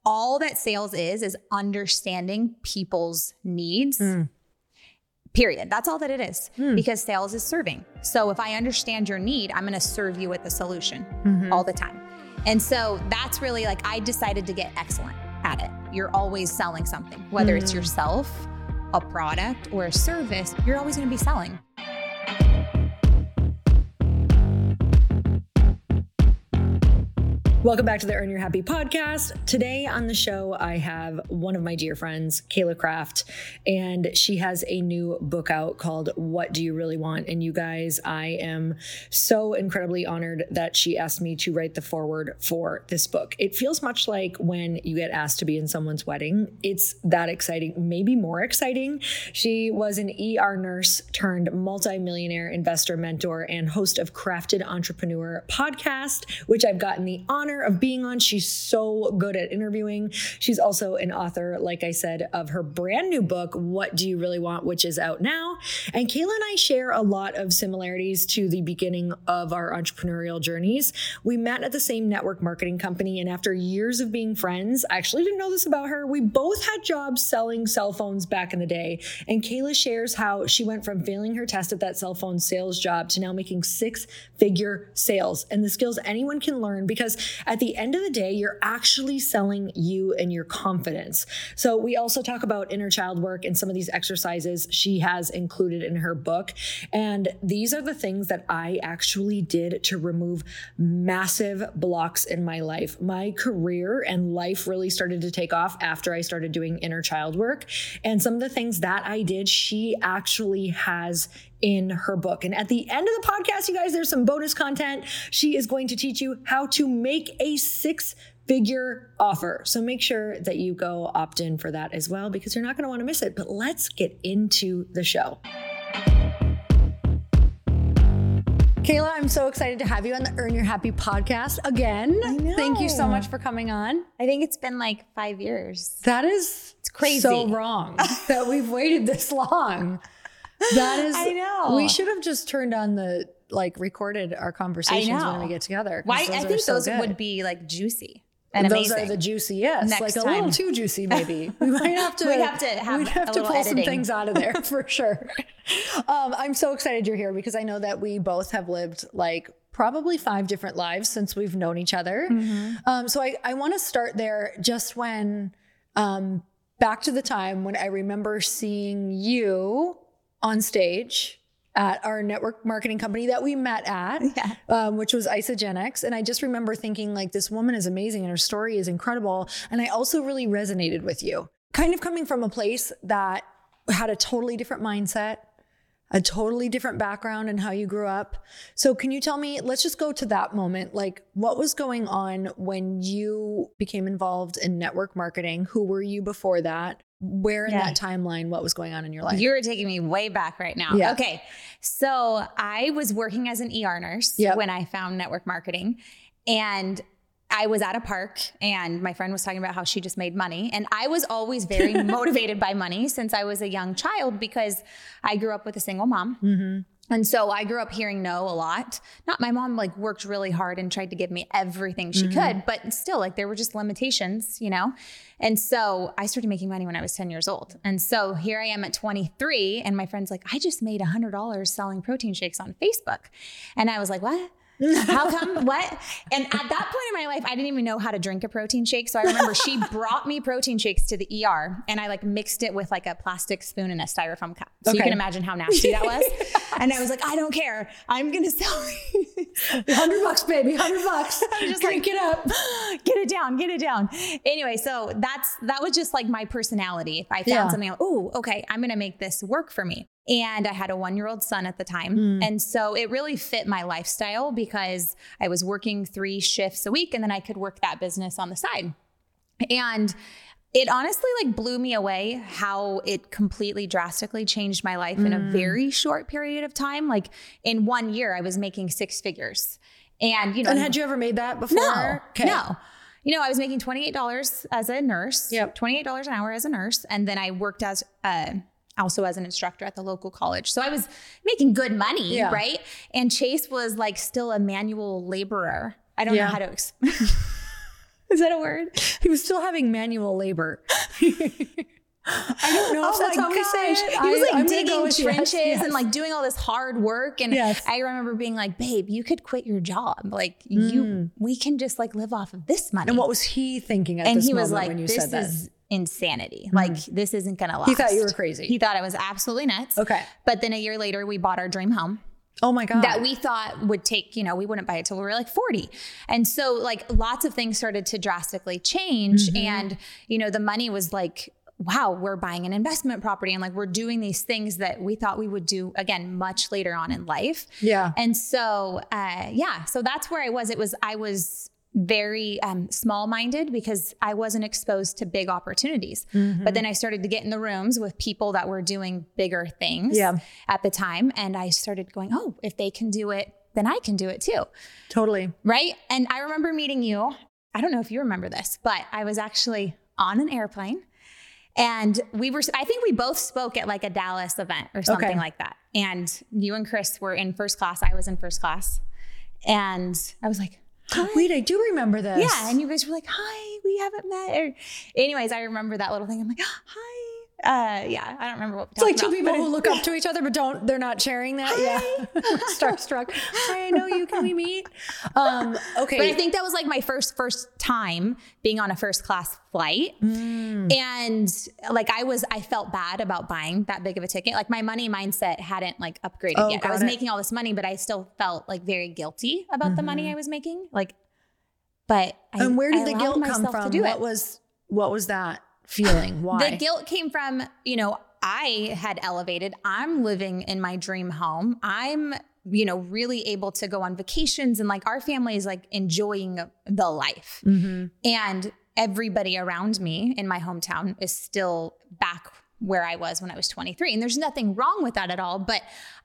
all that sales is understanding people's needs. Period. That's all that it is, because sales is serving. So if I understand your need, I'm going to serve you with a solution all the time. And so that's really like, I decided to get excellent at it. You're always selling something, whether it's yourself, a product, or a service, you're always going to be selling. Welcome back to the Earn Your Happy podcast. Today on the show, I have one of my dear friends, Kayla Craft, and she has a new book out called What Do You Really Want? And you guys, I am so incredibly honored that she asked me to write the foreword for this book. It feels much like when you get asked to be in someone's wedding. It's that exciting, maybe more exciting. She was an ER nurse turned multimillionaire investor mentor and host of Crafted Entrepreneur podcast, which I've gotten the honor of being on. She's so good at interviewing. She's also an author, like I said, of her brand new book, What Do You Really Want?, which is out now. And Kayla and I share a lot of similarities to the beginning of our entrepreneurial journeys. We met at the same network marketing company, and after years of being friends, I actually didn't know this about her. We both had jobs selling cell phones back in the day. And Kayla shares how she went from failing her test at that cell phone sales job to now making six-figure sales, and the skills anyone can learn, because at the end of the day, you're actually selling you and your confidence. So we also talk about inner child work and some of these exercises she has included in her book. And these are the things that I actually did to remove massive blocks in my life. My career and life really started to take off after I started doing inner child work. And some of the things that I did, she actually has in her book. And at the end of the podcast, you guys, there's some bonus content. She is going to teach you how to make a six-figure offer. So make sure that you go opt in for that as well, because you're not going to want to miss it. But let's get into the show. Kayla, I'm so excited to have you on the Earn Your Happy podcast again. I know. Thank you so much for coming on. I think it's been like 5 years. That is crazy. So wrong that we've waited this long. That is, I know. We should have just turned on the, recorded our conversations when we get together. Why? I think those would be like juicy and those amazing. Are the juiciest. Next like time. A little too juicy, maybe. We might have to. We'd have to pull editing. some things out of there for sure. I'm so excited you're here, because I know that we both have lived probably 5 different lives since we've known each other. Mm-hmm. So I want to start there, just when back to the time when I remember seeing you on stage at our network marketing company that we met at, which was Isagenix. And I just remember thinking, this woman is amazing and her story is incredible. And I also really resonated with you, kind of coming from a place that had a totally different mindset, a totally different background in how you grew up. So can you tell me, let's just go to that moment. What was going on when you became involved in network marketing? Who were you before that? Where in that timeline, what was going on in your life? You're taking me way back right now. Yeah. Okay. So I was working as an ER nurse when I found network marketing, and I was at a park and my friend was talking about how she just made money. And I was always very motivated by money since I was a young child, because I grew up with a single mom. Mm-hmm. And so I grew up hearing no a lot. Not my mom worked really hard and tried to give me everything she could, but still there were just limitations, And so I started making money when I was 10 years old. And so here I am at 23 and my friend's like, I just made $100 selling protein shakes on Facebook. And I was like, what? How come? What? And at that point in my life, I didn't even know how to drink a protein shake. So I remember she brought me protein shakes to the ER, and I mixed it with a plastic spoon and a styrofoam cup. So you can imagine how nasty that was. And I was like, I don't care. I'm going to sell $100, baby, $100. I'm just Drink it up. Get it down. Anyway, so that was just my personality. If I found something, okay, I'm going to make this work for me. And I had a 1-year-old son at the time. And so it really fit my lifestyle, because I was working 3 shifts a week and then I could work that business on the side. And it honestly blew me away how it completely drastically changed my life in a very short period of time. In 1 year, I was making 6 figures. And, And had you ever made that before? No, no. I was making $28 as a nurse, $28 an hour as a nurse. And then I worked as, also as an instructor at the local college. So I was making good money, right? And Chase was still a manual laborer. I don't know how to explain. Is that a word? He was still having manual labor. I don't know if that's how we say it. He was like digging trenches and like doing all this hard work. And I remember being like, babe, you could quit your job. Like we can just like live off of this money. And what was he thinking at this moment when you said that? This is insanity. Like this isn't going to last. He thought you were crazy. He thought I was absolutely nuts. Okay. But then a year later, we bought our dream home. Oh my God. That we thought would take, we wouldn't buy it till we were like 40. And so like lots of things started to drastically change. And, the money was like, wow, we're buying an investment property and like we're doing these things that we thought we would do again much later on in life. Yeah. And so so that's where I was very small-minded because I wasn't exposed to big opportunities. But then I started to get in the rooms with people that were doing bigger things at the time. And I started going, oh, if they can do it, then I can do it too. Totally. Right. And I remember meeting you. I don't know if you remember this, but I was actually on an airplane. And I think we both spoke at like a Dallas event or something like that. And you and Chris were in first class. I was in first class. And I was like, hi. Wait, I do remember this. Yeah. And you guys were like, hi, we haven't met. Anyways, I remember that little thing. I'm like, hi. I don't remember what we talked about. It's like two people who look up to each other, but they're not sharing that. Hi. Yeah. Starstruck. Hi, I know you. Can we meet? Okay. But I think that was like my first time being on a first class flight. And like, I felt bad about buying that big of a ticket. Like my money mindset hadn't like upgraded yet. I was making all this money, but I still felt like very guilty about the money I was making. Like, and where did the guilt come from? What was that feeling? Why? The guilt came from, I had elevated. I'm living in my dream home. I'm, really able to go on vacations and like our family is like enjoying the life. And everybody around me in my hometown is still back where I was when I was 23. And there's nothing wrong with that at all. But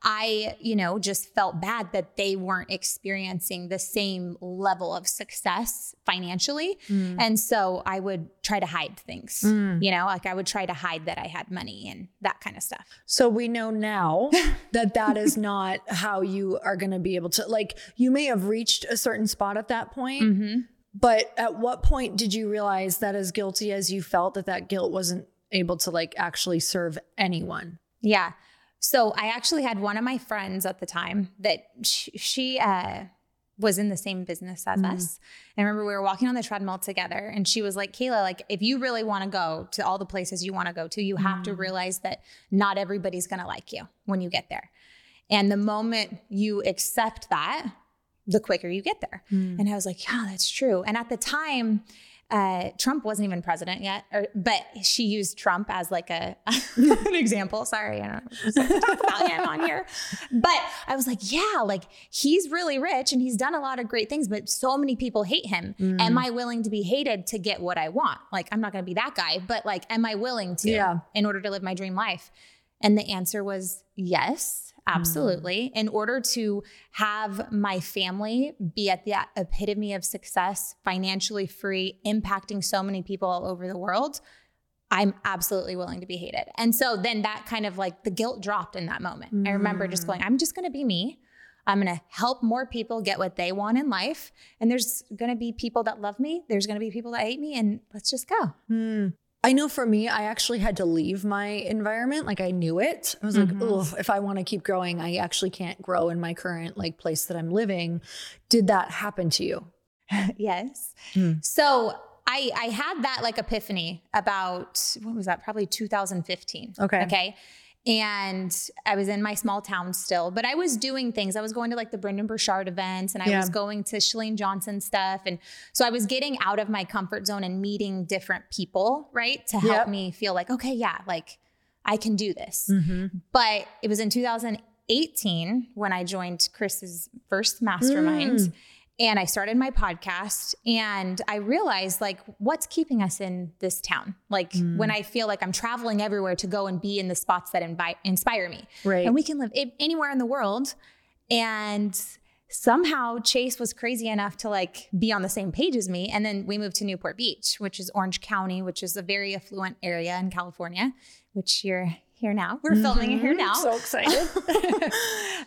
I, just felt bad that they weren't experiencing the same level of success financially. And so I would try to hide things, like I would try to hide that I had money and that kind of stuff. So we know now that is not how you are going to be able to, like, you may have reached a certain spot at that point, but at what point did you realize that as guilty as you felt that guilt wasn't able to like actually serve anyone? Yeah. So I actually had one of my friends at the time that she was in the same business as us. And I remember we were walking on the treadmill together and she was like, Kayla, like if you really want to go to all the places you want to go to, you have to realize that not everybody's going to like you when you get there. And the moment you accept that, the quicker you get there. And I was like, yeah, that's true. And at the time, Trump wasn't even president yet, but she used Trump as like an example. Sorry, I don't know, talk about him on here. But I was like, yeah, like he's really rich and he's done a lot of great things, but so many people hate him. Am I willing to be hated to get what I want? Like, I'm not going to be that guy, but like, am I willing to in order to live my dream life? And the answer was yes. Absolutely. In order to have my family be at the epitome of success, financially free, impacting so many people all over the world, I'm absolutely willing to be hated. And so then that kind of like the guilt dropped in that moment. I remember just going, I'm just going to be me. I'm going to help more people get what they want in life. And there's going to be people that love me. There's going to be people that hate me, and let's just go. I know for me, I actually had to leave my environment. Like I knew it. I was like, oh, if I want to keep growing, I actually can't grow in my current like place that I'm living. Did that happen to you? Yes. So I had that like epiphany about, what was that? Probably 2015. Okay. And I was in my small town still, but I was doing things. I was going to like the Brendan Burchard events and I was going to Chalene Johnson stuff. And so I was getting out of my comfort zone and meeting different people, right? To help me feel like, okay, yeah, like I can do this. But it was in 2018 when I joined Chris's first mastermind. And I started my podcast and I realized like what's keeping us in this town. Like when I feel like I'm traveling everywhere to go and be in the spots that inspire me. Right. And we can live anywhere in the world. And somehow Chase was crazy enough to like be on the same page as me. And then we moved to Newport Beach, which is Orange County, which is a very affluent area in California, which you're here now. We're filming it here now. So excited.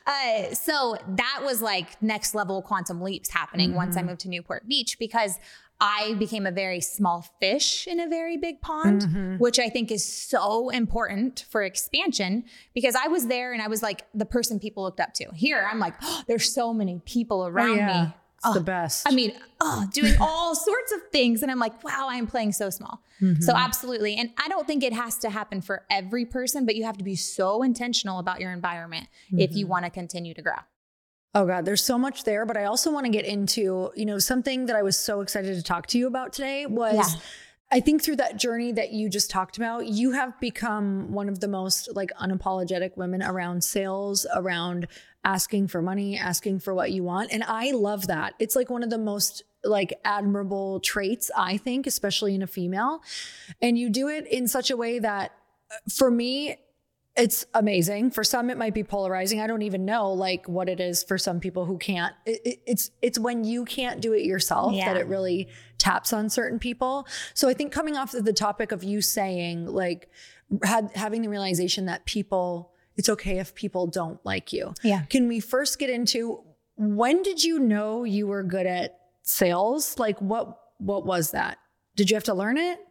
So that was like next level quantum leaps happening once I moved to Newport Beach, because I became a very small fish in a very big pond, which I think is so important for expansion, because I was there and I was like the person people looked up to. Here, I'm like, oh, there's so many people around me. It's the best. I mean, doing all sorts of things. And I'm like, wow, I'm playing so small. So absolutely. And I don't think it has to happen for every person, but you have to be so intentional about your environment if you want to continue to grow. Oh God, there's so much there, but I also want to get into, something that I was so excited to talk to you about today was, I think through that journey that you just talked about, you have become one of the most like unapologetic women around sales, around asking for money, asking for what you want. And I love that. It's like one of the most like admirable traits, I think, especially in a female. And you do it in such a way that for me, it's amazing. For some, it might be polarizing. I don't even know like what it is for some people who can't. It's when you can't do it yourself that it really taps on certain people. So I think coming off of the topic of you saying like having the realization that it's okay if people don't like you. Yeah. Can we first get into, when did you know you were good at sales? Like what was that? Did you have to learn it?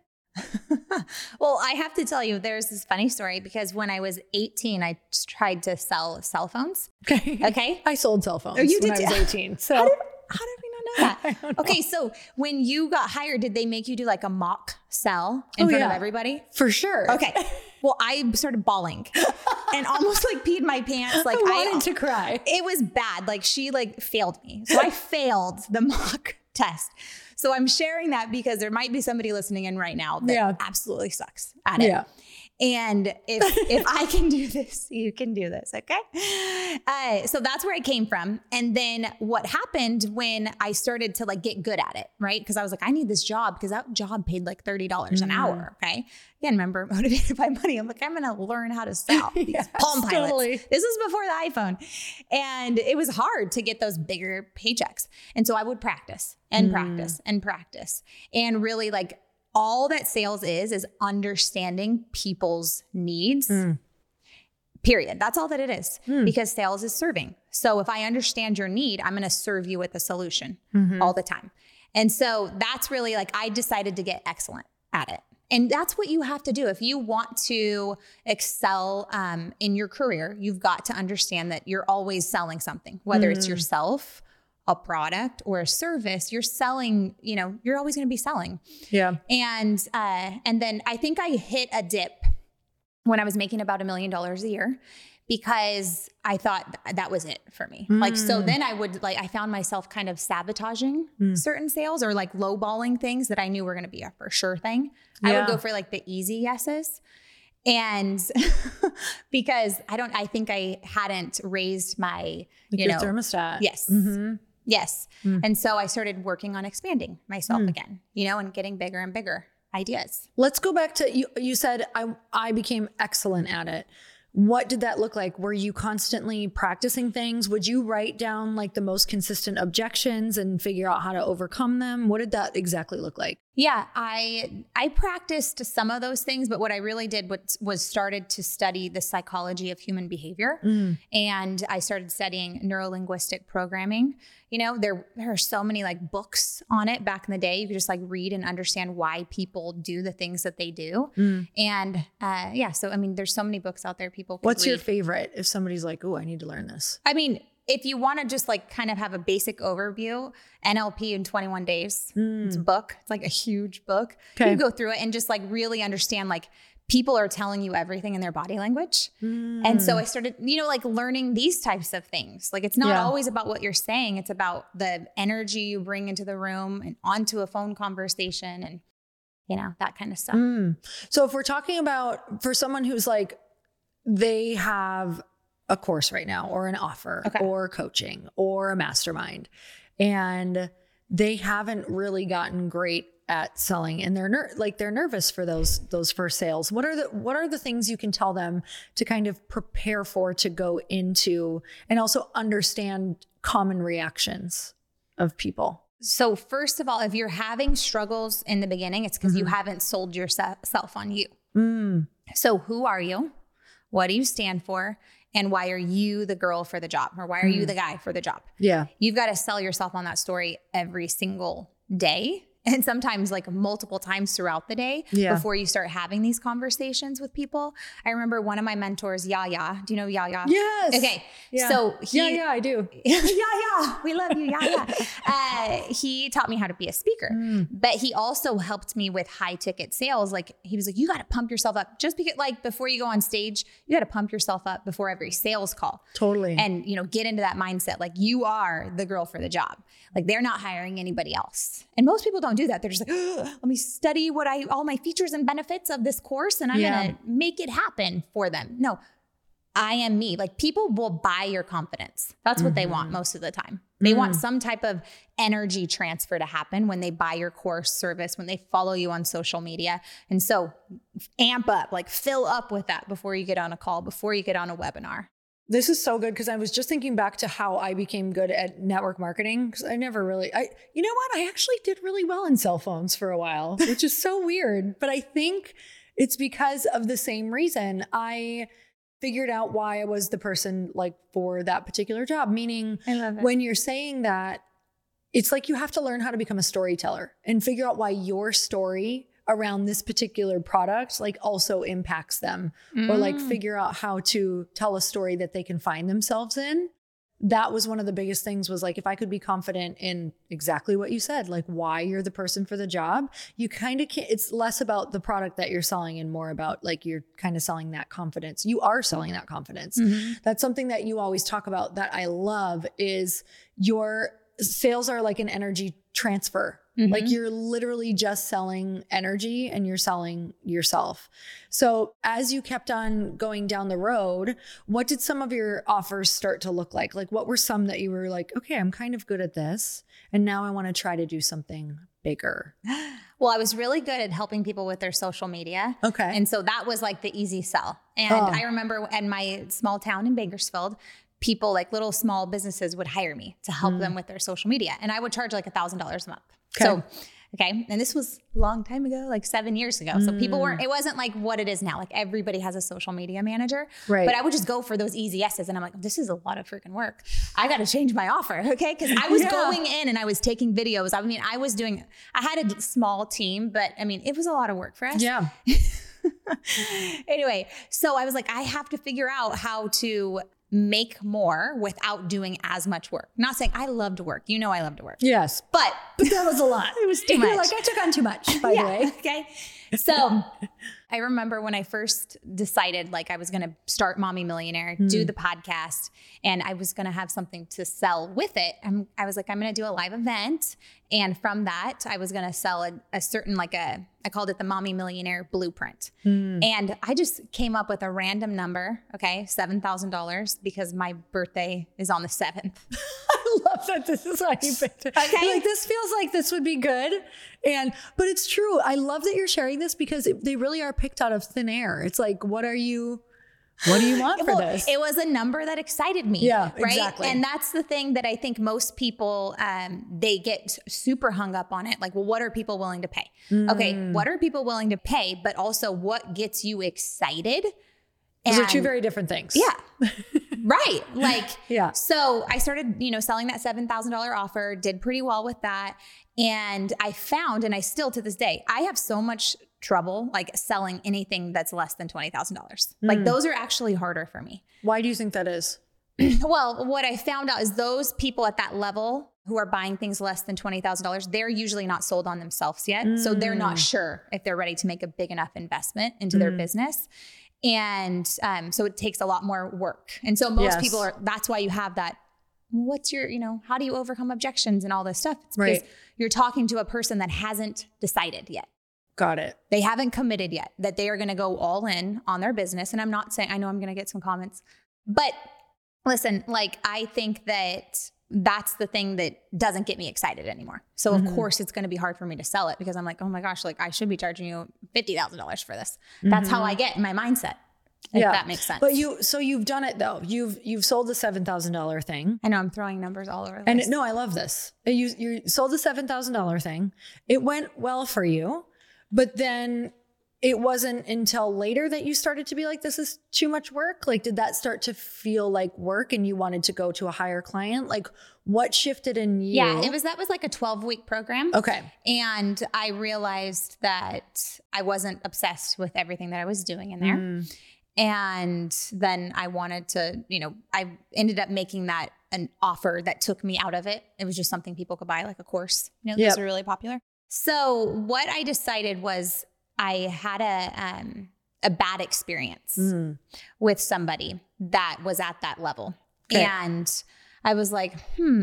Well, I have to tell you, there's this funny story because when I was 18, I tried to sell cell phones. Okay. I sold cell phones when I was 18. So how did we not know that? Okay. So when you got hired, did they make you do like a mock sell in front of everybody? For sure. Okay. Well, I started bawling and almost like peed my pants. Like I wanted to cry. It was bad. Like she like failed me. So I failed the mock test. So I'm sharing that because there might be somebody listening in right now that absolutely sucks at it. Yeah. And if I can do this, you can do this. Okay. So that's where it came from. And then what happened when I started to like get good at it, right? Because I was like, I need this job because that job paid like $30 an hour. Okay. Again, remember, motivated by money. I'm like, I'm going to learn how to sell these Palm Pilots. Totally. This was before the iPhone. And it was hard to get those bigger paychecks. And so I would practice and practice and practice and really like, all that sales is understanding people's needs, period. That's all that it is because sales is serving. So if I understand your need, I'm going to serve you with a solution all the time. And so that's really like, I decided to get excellent at it. And that's what you have to do. If you want to excel in your career, you've got to understand that you're always selling something, whether it's yourself, a product or a service, you're selling, you're always going to be selling. Yeah. And then I think I hit a dip when I was making about $1 million a year because I thought that was it for me. Like, so then I found myself kind of sabotaging certain sales or like lowballing things that I knew were going to be a for sure thing. I would go for like the easy yeses. And because I think I hadn't raised my, your thermostat. Yes. Yes. And so I started working on expanding myself again, and getting bigger and bigger ideas. Let's go back to you said I became excellent at it. What did that look like? Were you constantly practicing things? Would you write down like the most consistent objections and figure out how to overcome them? What did that exactly look like? Yeah, I practiced some of those things, but what I really did was started to study the psychology of human behavior. And I started studying neuro-linguistic programming. There are so many like books on it back in the day. You could just like read and understand why people do the things that they do. And so I mean, there's so many books out there people can What's read. Your favorite if somebody's like, oh, I need to learn this? I mean, if you want to just like kind of have a basic overview, NLP in 21 days, it's a book. It's like a huge book. Okay. You go through it and just like really understand like people are telling you everything in their body language. And so I started, like learning these types of things. Like it's not always about what you're saying. It's about the energy you bring into the room and onto a phone conversation and, that kind of stuff. So if we're talking about for someone who's like, they have a course right now or an offer or coaching or a mastermind and they haven't really gotten great at selling and they're nervous for those first sales. What are the things you can tell them to kind of prepare for to go into and also understand common reactions of people? So first of all, if you're having struggles in the beginning, it's because you haven't sold yourself on you. So who are you? What do you stand for? And why are you the girl for the job? Or why are you the guy for the job? Yeah. You've got to sell yourself on that story every single day. and sometimes like multiple times throughout the day before you start having these conversations with people. I remember one of my mentors, Yaya. Do you know Yaya? Yes. Okay. Yeah. So I do. Yaya, we love you, Yaya. He taught me how to be a speaker, but he also helped me with high ticket sales. Like he was like, you got to pump yourself up just because like before you go on stage, you got to pump yourself up before every sales call. Totally. And, you know, get into that mindset. Like you are the girl for the job. Like they're not hiring anybody else. And most people don't do that. They're just like, let me study all my features and benefits of this course and I'm going to make it happen for them. No, I am me. Like people will buy your confidence. That's what they want most of the time. They want some type of energy transfer to happen when they buy your course, service, when they follow you on social media. And so amp up, like fill up with that before you get on a call, before you get on a webinar. This is so good because I was just thinking back to how I became good at network marketing because I never really, you know what? I actually did really well in cell phones for a while, which is so weird. But I think it's because of the same reason. I figured out why I was the person like for that particular job. Meaning when you're saying that, it's like you have to learn how to become a storyteller and figure out why your story around this particular product like also impacts them or like figure out how to tell a story that they can find themselves in. That was one of the biggest things was like, if I could be confident in exactly what you said, like why you're the person for the job, you kind of can't, it's less about the product that you're selling and more about like, you're kind of selling that confidence. You are selling that confidence. That's something that you always talk about that I love is your sales are like an energy transfer. Like you're literally just selling energy and you're selling yourself. So as you kept on going down the road, what did some of your offers start to look like? Like what were some that you were like, okay, I'm kind of good at this. And now I want to try to do something bigger. Well, I was really good at helping people with their social media. Okay. And so that was like the easy sell. And I remember in my small town in Bakersfield, people like little small businesses would hire me to help them with their social media. And I would charge like $1,000 a month. Okay. So, okay. And this was a long time ago, like 7 years ago. So people it wasn't like what it is now. Like everybody has a social media manager, right? But I would just go for those easy yeses. And I'm like, this is a lot of freaking work. I got to change my offer. Okay. Cause I was going in and I was taking videos. I mean, I had a small team, but I mean, it was a lot of work for us. Yeah. Anyway, so I was like, I have to figure out how to make more without doing as much work. Not saying I love to work. You know, I love to work. Yes. But that was a lot. It was too much. You're like, I took on too much, by the way. Okay. So I remember when I first decided like I was going to start Mommy Millionaire, do the podcast, and I was going to have something to sell with it. I was like, I'm going to do a live event. And from that, I was going to sell a certain, I called it the Mommy Millionaire Blueprint. And I just came up with a random number. Okay. $7,000 because my birthday is on the 7th. I love that this is how you picked it. Okay. Like this feels like this would be good. But it's true. I love that you're sharing this because they really are picked out of thin air. It's like, what do you want for this? It was a number that excited me. Yeah, right? exactly. And that's the thing that I think most people, they get super hung up on it. Like, well, what are people willing to pay? Okay. What are people willing to pay? But also what gets you excited? Those are two very different things. Yeah. Right. Like, yeah. So I started, selling that $7,000 offer, did pretty well with that. And I found, and I still to this day, I have so much trouble like selling anything that's less than $20,000. Like those are actually harder for me. Why do you think that is? Well, what I found out is those people at that level who are buying things less than $20,000, they're usually not sold on themselves yet. So they're not sure if they're ready to make a big enough investment into their business. And so it takes a lot more work. And so most people that's why you have that, what's your, how do you overcome objections and all this stuff? It's because you're talking to a person that hasn't decided yet. Got it. They haven't committed yet that they are going to go all in on their business. And I'm not saying, I know I'm going to get some comments, but listen, like, I think that that's the thing that doesn't get me excited anymore. So of course it's going to be hard for me to sell it because I'm like, oh my gosh, like I should be charging you $50,000 for this. That's how I get in my mindset. If that makes sense. But you've done it though. You've sold the $7,000 thing. I know I'm throwing numbers all over. And no, I love this. You sold the $7,000 thing. It went well for you, but then it wasn't until later that you started to be like, this is too much work? Like, did that start to feel like work and you wanted to go to a higher client? Like, what shifted in you? Yeah, that was like a 12-week program. Okay. And I realized that I wasn't obsessed with everything that I was doing in there. And then I wanted to, I ended up making that an offer that took me out of it. It was just something people could buy, like a course. Those are really popular. So what I decided was I had a bad experience with somebody that was at that level. Okay. And I was like,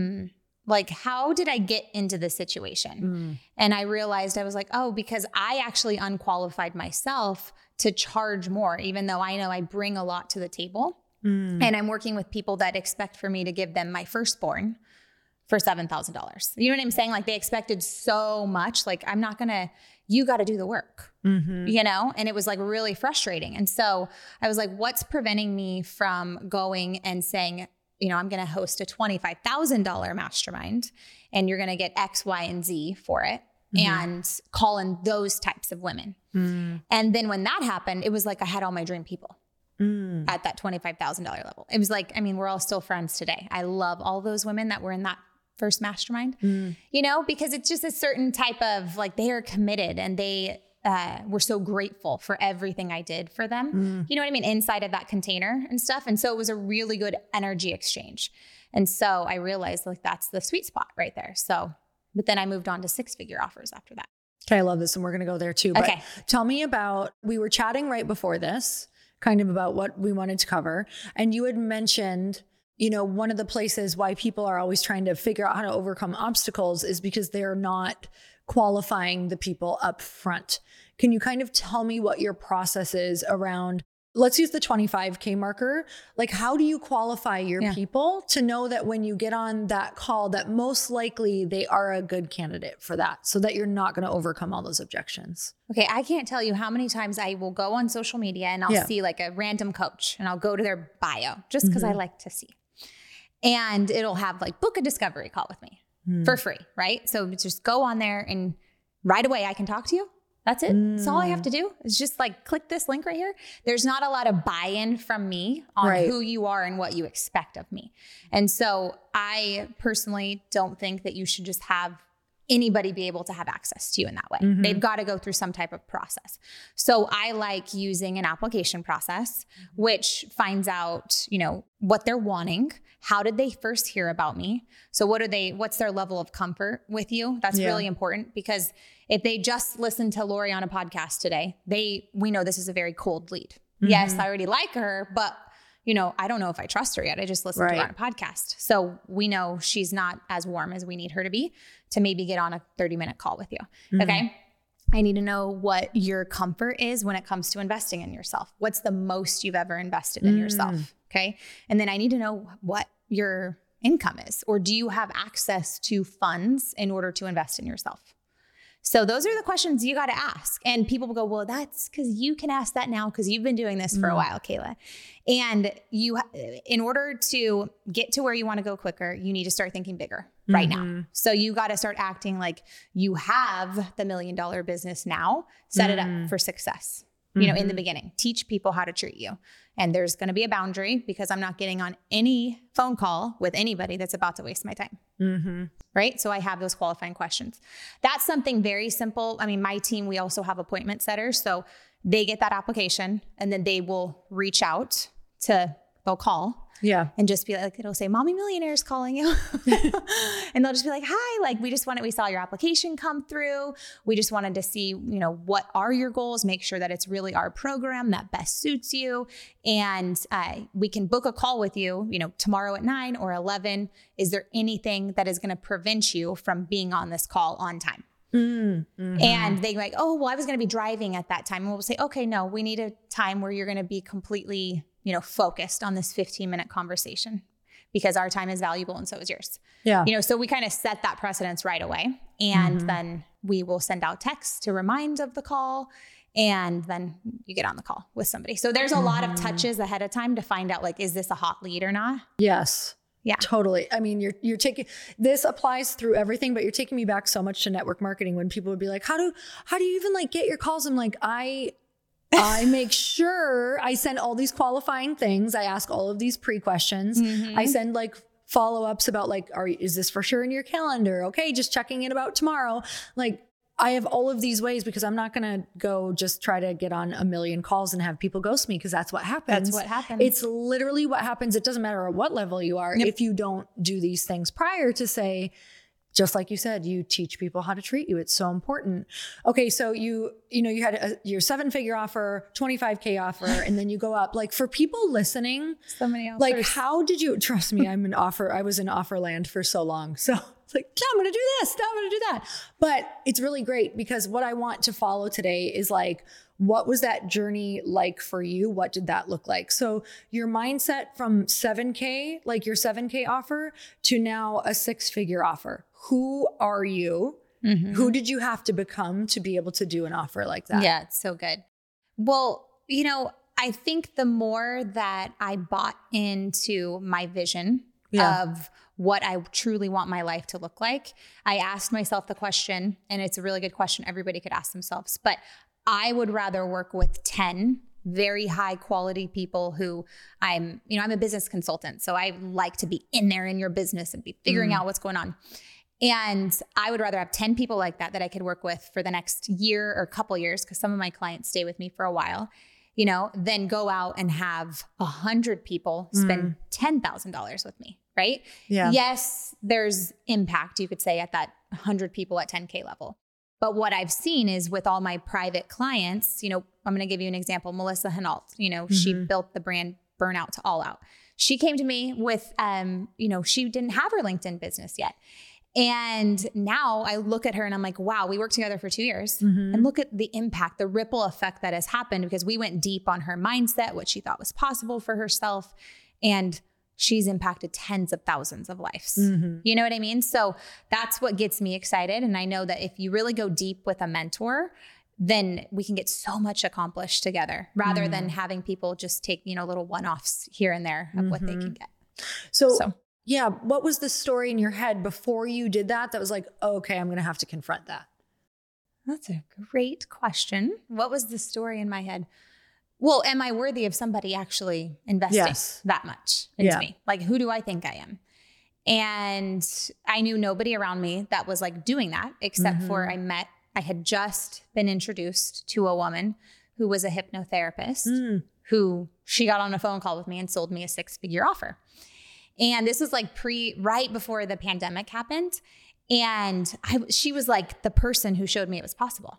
like, how did I get into this situation? And I realized I was like, oh, because I actually unqualified myself to charge more, even though I know I bring a lot to the table. And I'm working with people that expect for me to give them my firstborn for $7,000. You know what I'm saying? Like, they expected so much. Like, I'm not gonna, you got to do the work, and it was like really frustrating. And so I was like, what's preventing me from going and saying, I'm going to host a $25,000 mastermind and you're going to get X, Y, and Z for it, and call in those types of women. And then when that happened, it was like I had all my dream people at that $25,000 level. It was like, we're all still friends today. I love all those women that were in that first mastermind, because it's just a certain type of, like, they are committed and they were so grateful for everything I did for them. You know what I mean? Inside of that container and stuff. And so it was a really good energy exchange. And so I realized, like, that's the sweet spot right there. So, but then I moved on to 6-figure offers after that. Okay. I love this. And we're going to go there too. But tell me about, we were chatting right before this, kind of about what we wanted to cover. And you had mentioned, one of the places why people are always trying to figure out how to overcome obstacles is because they're not qualifying the people up front. Can you kind of tell me what your process is around, let's use the 25K marker. Like, how do you qualify your people to know that when you get on that call, that most likely they are a good candidate for that, so that you're not going to overcome all those objections? Okay. I can't tell you how many times I will go on social media and I'll see like a random coach and I'll go to their bio just because I like to see. And it'll have like, book a discovery call with me for free, right? So just go on there and right away I can talk to you. That's it. That's all I have to do is just like click this link right here. There's not a lot of buy-in from me on who you are and what you expect of me. And so I personally don't think that you should just have anybody be able to have access to you in that way. They've got to go through some type of process. So I like using an application process, which finds out, what they're wanting. How did they first hear about me? So what's their level of comfort with you? That's really important, because if they just listen to Lori on a podcast today, we know this is a very cold lead. Yes, I already like her, but I don't know if I trust her yet. I just listened to her on a podcast. So we know she's not as warm as we need her to be to maybe get on a 30-minute call with you. Okay. I need to know what your comfort is when it comes to investing in yourself. What's the most you've ever invested in yourself? Okay. And then I need to know what your income is, or do you have access to funds in order to invest in yourself? So those are the questions you got to ask. And people will go, well, that's because you can ask that now because you've been doing this for a while, Kayla. And in order to get to where you want to go quicker, you need to start thinking bigger right now. So you got to start acting like you have the $1 million business now. Set it up for success. In the beginning, teach people how to treat you. And there's going to be a boundary, because I'm not getting on any phone call with anybody that's about to waste my time. Right. So I have those qualifying questions. That's something very simple. My team, we also have appointment setters. So they get that application and then they will reach out they'll call. Yeah. And just be like, it'll say, Mommy Millionaire is calling you. And they'll just be like, hi, like, we saw your application come through. We just wanted to see, what are your goals? Make sure that it's really our program that best suits you. And we can book a call with you, tomorrow at 9 or 11. Is there anything that is going to prevent you from being on this call on time? And they like, oh, well, I was going to be driving at that time. And we'll say, okay, no, we need a time where you're going to be completely focused on this 15-minute conversation, because our time is valuable and so is yours. Yeah. So we kind of set that precedence right away. And then we will send out texts to remind of the call. And then you get on the call with somebody. So there's a lot of touches ahead of time to find out, like, is this a hot lead or not? Yes. Yeah, totally. You're taking, this applies through everything, but you're taking me back so much to network marketing when people would be like, how do you even like get your calls? I'm like, I I make sure I send all these qualifying things. I ask all of these pre-questions. I send like follow-ups about like, is this for sure in your calendar? Okay, just checking in about tomorrow. Like, I have all of these ways because I'm not going to go just try to get on a million calls and have people ghost me, because that's what happens. That's what happens. It's literally what happens. It doesn't matter at what level you are. If you don't do these things prior to, say, just like you said, you teach people how to treat you. It's so important. Okay. So you had your 7-figure offer, 25K offer, and then you go up. Like, for people listening, so many offers. Like, how did you, trust me, I was in offer land for so long. So it's like, no, I'm going to do this. No, I'm going to do that. But it's really great, because what I want to follow today is like, what was that journey like for you? What did that look like? So your mindset from 7K, like your 7K offer, to now a 6-figure offer. Who are you? Who did you have to become to be able to do an offer like that? Yeah, it's so good. Well, I think the more that I bought into my vision of what I truly want my life to look like, I asked myself the question, and it's a really good question everybody could ask themselves, but I would rather work with 10 very high quality people who I'm a business consultant. So I like to be in there in your business and be figuring out what's going on. And I would rather have 10 people like that I could work with for the next year or couple years, because some of my clients stay with me for a while, than go out and have 100 people spend $10,000 with me. Right? Yeah. Yes, there's impact, you could say, at that 100 people at 10K level. But what I've seen is with all my private clients, I'm going to give you an example. Melissa Hinault, she built the brand Burnout to All Out. She came to me with, she didn't have her LinkedIn business yet. And now I look at her and I'm like, wow, we worked together for 2 years, and look at the impact, the ripple effect that has happened, because we went deep on her mindset, what she thought was possible for herself. And she's impacted tens of thousands of lives. You know what I mean? So that's what gets me excited. And I know that if you really go deep with a mentor, then we can get so much accomplished together, rather than having people just take, little one-offs here and there of what they can get. So yeah, what was the story in your head before you did that was like, oh, okay, I'm going to have to confront that? That's a great question. What was the story in my head? Well, am I worthy of somebody actually investing that much into me? Like, who do I think I am? And I knew nobody around me that was like doing that, except for I had just been introduced to a woman who was a hypnotherapist who she got on a phone call with me and sold me a 6-figure offer. And this was like right before the pandemic happened. And she was like the person who showed me it was possible.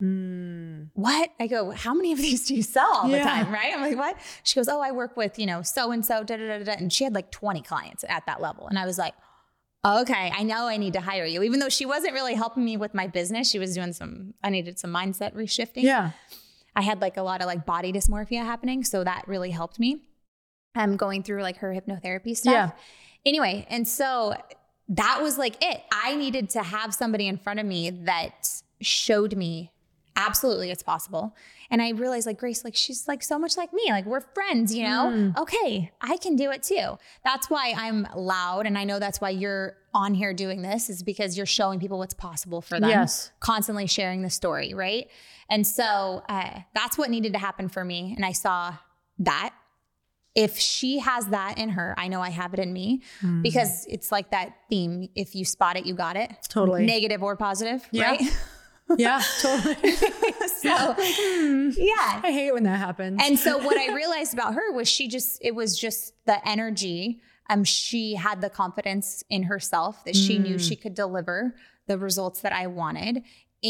What? I go, how many of these do you sell all the time? Right? I'm like, what? She goes, oh, I work with, so-and-so, da-da-da-da. And she had like 20 clients at that level. And I was like, okay, I know I need to hire you. Even though she wasn't really helping me with my business, she was doing I needed some mindset reshifting. Yeah. I had like a lot of like body dysmorphia happening. So that really helped me. I'm going through like her hypnotherapy stuff. Yeah. Anyway. And so that was like it. I needed to have somebody in front of me that showed me absolutely it's possible. And I realized like Grace, like she's like so much like me, like we're friends, Okay, I can do it too. That's why I'm loud. And I know that's why you're on here doing this, is because you're showing people what's possible for them. Yes. Constantly sharing the story. Right. And so that's what needed to happen for me. And I saw that. If she has that in her, I know I have it in me, because it's like that theme. If you spot it, you got it. Totally. Negative or positive, right? Yeah, totally. So, yeah. I hate it when that happens. And so what I realized about her was it was just the energy. She had the confidence in herself that she knew she could deliver the results that I wanted.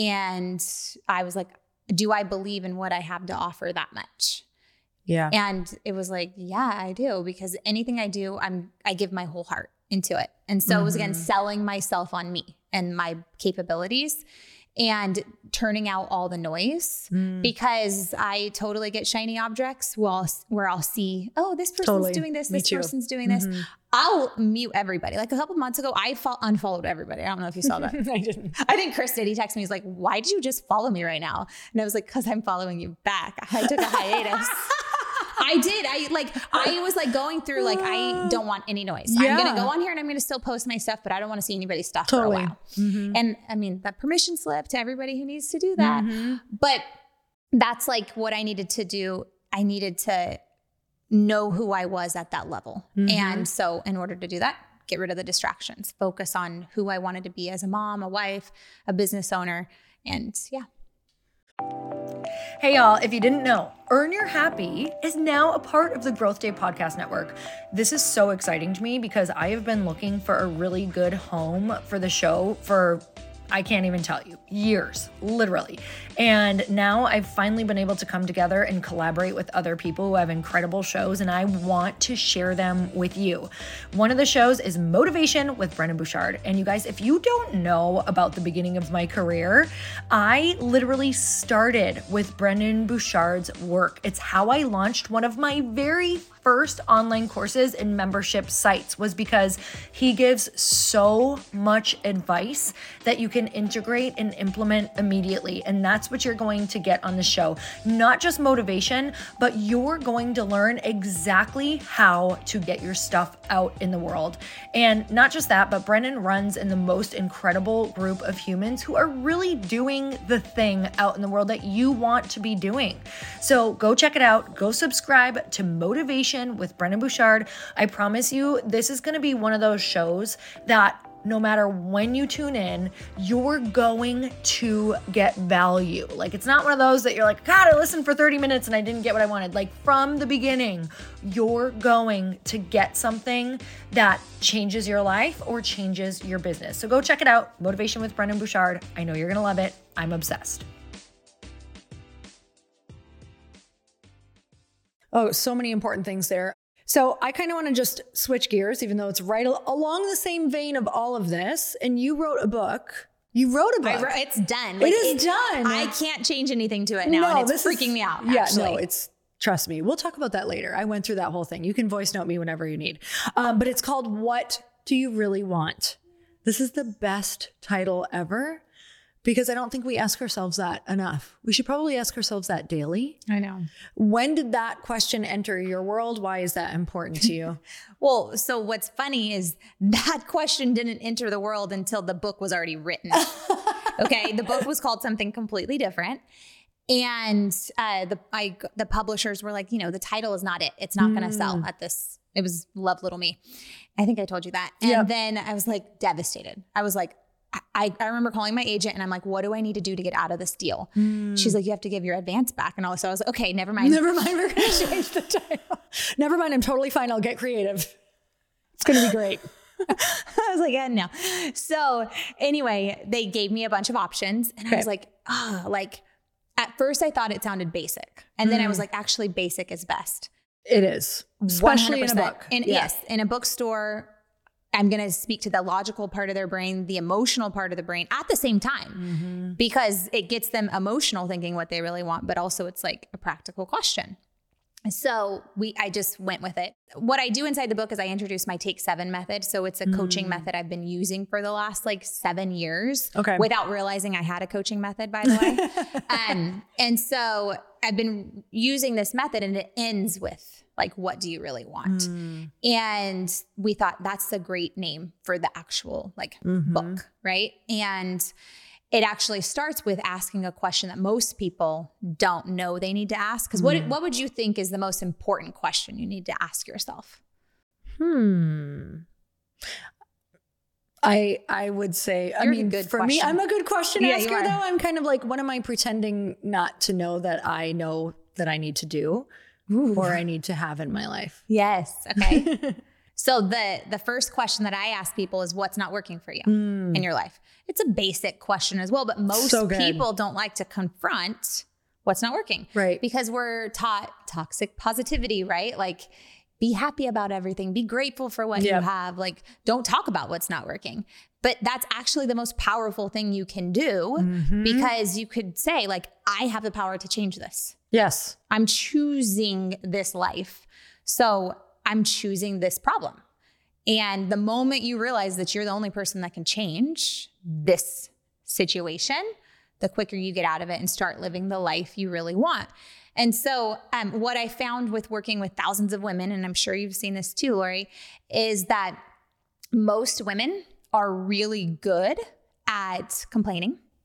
And I was like, do I believe in what I have to offer that much? Yeah. And it was like, yeah, I do, because anything I do, I give my whole heart into it. And so it was, again, selling myself on me and my capabilities and turning out all the noise, because I totally get shiny objects where I'll see, oh, this person's doing this, this person's doing this. I'll mute everybody. Like a couple months ago, I unfollowed everybody. I don't know if you saw that. I didn't. I think Chris did. He texted me. He's like, why did you just follow me right now? And I was like, because I'm following you back. I took a hiatus. I did. I was like going through, like, I don't want any noise. Yeah. I'm going to go on here and I'm going to still post my stuff, but I don't want to see anybody's stuff for a while. And I mean, that permission slip to everybody who needs to do that. But that's like what I needed to do. I needed to know who I was at that level. And so in order to do that, get rid of the distractions, focus on who I wanted to be as a mom, a wife, a business owner. And yeah. Hey y'all, if you didn't know, Earn Your Happy is now a part of the Growth Day Podcast Network. This is so exciting to me because I have been looking for a really good home for the show for, I can't even tell you, years, literally. And now I've finally been able to come together and collaborate with other people who have incredible shows, and I want to share them with you. One of the shows is Motivation with Brendon Burchard. And you guys, if you don't know about the beginning of my career, I literally started with Brendon Burchard's work. It's how I launched one of my very first online courses and membership sites, was because he gives so much advice that you can integrate and implement immediately. And that's what you're going to get on the show. Not just motivation, but you're going to learn exactly how to get your stuff out in the world. And not just that, but Brendon runs in the most incredible group of humans who are really doing the thing out in the world that you want to be doing. So go check it out. Go subscribe to Motivation with Brendon Burchard. I promise you, this is going to be one of those shows that no matter when you tune in, you're going to get value. Like, it's not one of those that you're like, God, I listened for 30 minutes and I didn't get what I wanted. Like, from the beginning, you're going to get something that changes your life or changes your business. So go check it out. Motivation with Brendon Burchard. I know you're going to love it. I'm obsessed. Oh, so many important things there. So I kind of want to just switch gears, even though it's right along the same vein of all of this. And you wrote a book. It's done. It is done. I can't change anything to it now. And it's freaking me out. Actually. Trust me. We'll talk about that later. I went through that whole thing. You can voice note me whenever you need. But it's called What Do You Really Want? This is the best title ever, because I don't think we ask ourselves that enough. We should probably ask ourselves that daily. I know. When did that question enter your world? Why is that important to you? Well, so what's funny is that question didn't enter the world until the book was already written. Okay. The book was called something completely different. And the publishers were like, the title is not it. It's not going to sell at this. It was Love Little Me. I think I told you that. And then I was like devastated. I was like, I remember calling my agent and I'm like, what do I need to do to get out of this deal? She's like, you have to give your advance back. And so I was like, okay, never mind. We're going to change the title. Never mind. I'm totally fine. I'll get creative. It's going to be great. I was like, no. So anyway, they gave me a bunch of options and I was like, at first I thought it sounded basic. And then I was like, actually basic is best. It is. Especially 100%. In a book. Yes. In a bookstore, I'm going to speak to the logical part of their brain, the emotional part of the brain at the same time, because it gets them emotional thinking what they really want, but also it's like a practical question. So I just went with it. What I do inside the book is I introduce my Take 7 method. So it's a coaching method I've been using for the last 7 years without realizing I had a coaching method, by the way. And so I've been using this method and it ends with what do you really want? And we thought that's a great name for the actual book. Right. And it actually starts with asking a question that most people don't know they need to ask. Because what would you think is the most important question you need to ask yourself? I would say, for me, I'm a good question asker, though. I'm kind of like, what am I pretending not to know that I know that I need to do or I need to have in my life? Yes. Okay. So the first question that I ask people is, what's not working for you in your life? It's a basic question as well, but most people don't like to confront what's not working. Right. Because we're taught toxic positivity, right? Be happy about everything. Be grateful for what you have. Don't talk about what's not working. But that's actually the most powerful thing you can do, because you could say, I have the power to change this. Yes. I'm choosing this life. So I'm choosing this problem. And the moment you realize that you're the only person that can change this situation, the quicker you get out of it and start living the life you really want. And so what I found with working with thousands of women, and I'm sure you've seen this too, Lori, is that most women are really good at complaining.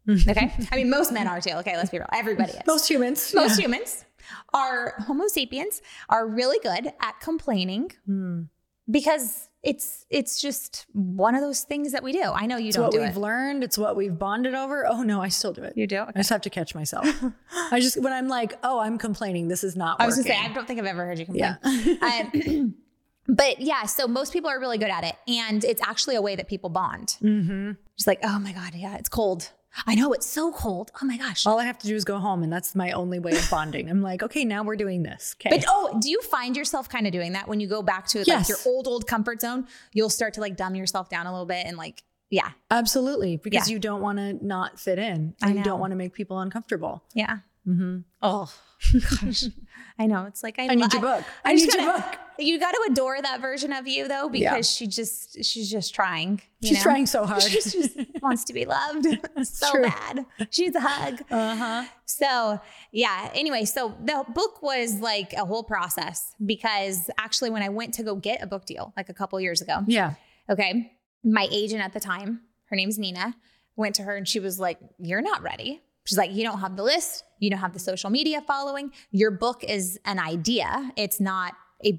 Okay. I mean, most men are too. Okay. Let's be real. Everybody is. Most humans. Most humans are Homo sapiens are really good at complaining because it's just one of those things that we do. I know you don't do it. It's what we've learned. It's what we've bonded over. Oh no, I still do it. You do? Okay. I just have to catch myself. When I'm like, oh, I'm complaining. This is not working. I was gonna say, I don't think I've ever heard you complain. Yeah. But yeah, so most people are really good at it. And it's actually a way that people bond. Just like, oh my God, yeah, it's cold. I know, it's so cold. Oh my gosh. All I have to do is go home, and that's my only way of bonding. I'm like, okay, now we're doing this. Okay. But do you find yourself kind of doing that when you go back to like your old comfort zone? You'll start to like dumb yourself down a little bit and like, yeah. Absolutely. Because you don't want to not fit in. And you don't want to make people uncomfortable. Yeah. Oh gosh. I know. It's like, I need your book. I need your book. You got to adore that version of you though, because she's just trying. She's trying so hard. She just wants to be loved so bad. She needs a hug. So yeah. Anyway, so the book was like a whole process because actually when I went to go get a book deal, like a couple years ago. Yeah. Okay. My agent at the time, her name's Nina, went to her and she was like, "You're not ready." She's like, "You don't have the list. You don't have the social media following. Your book is an idea. It's not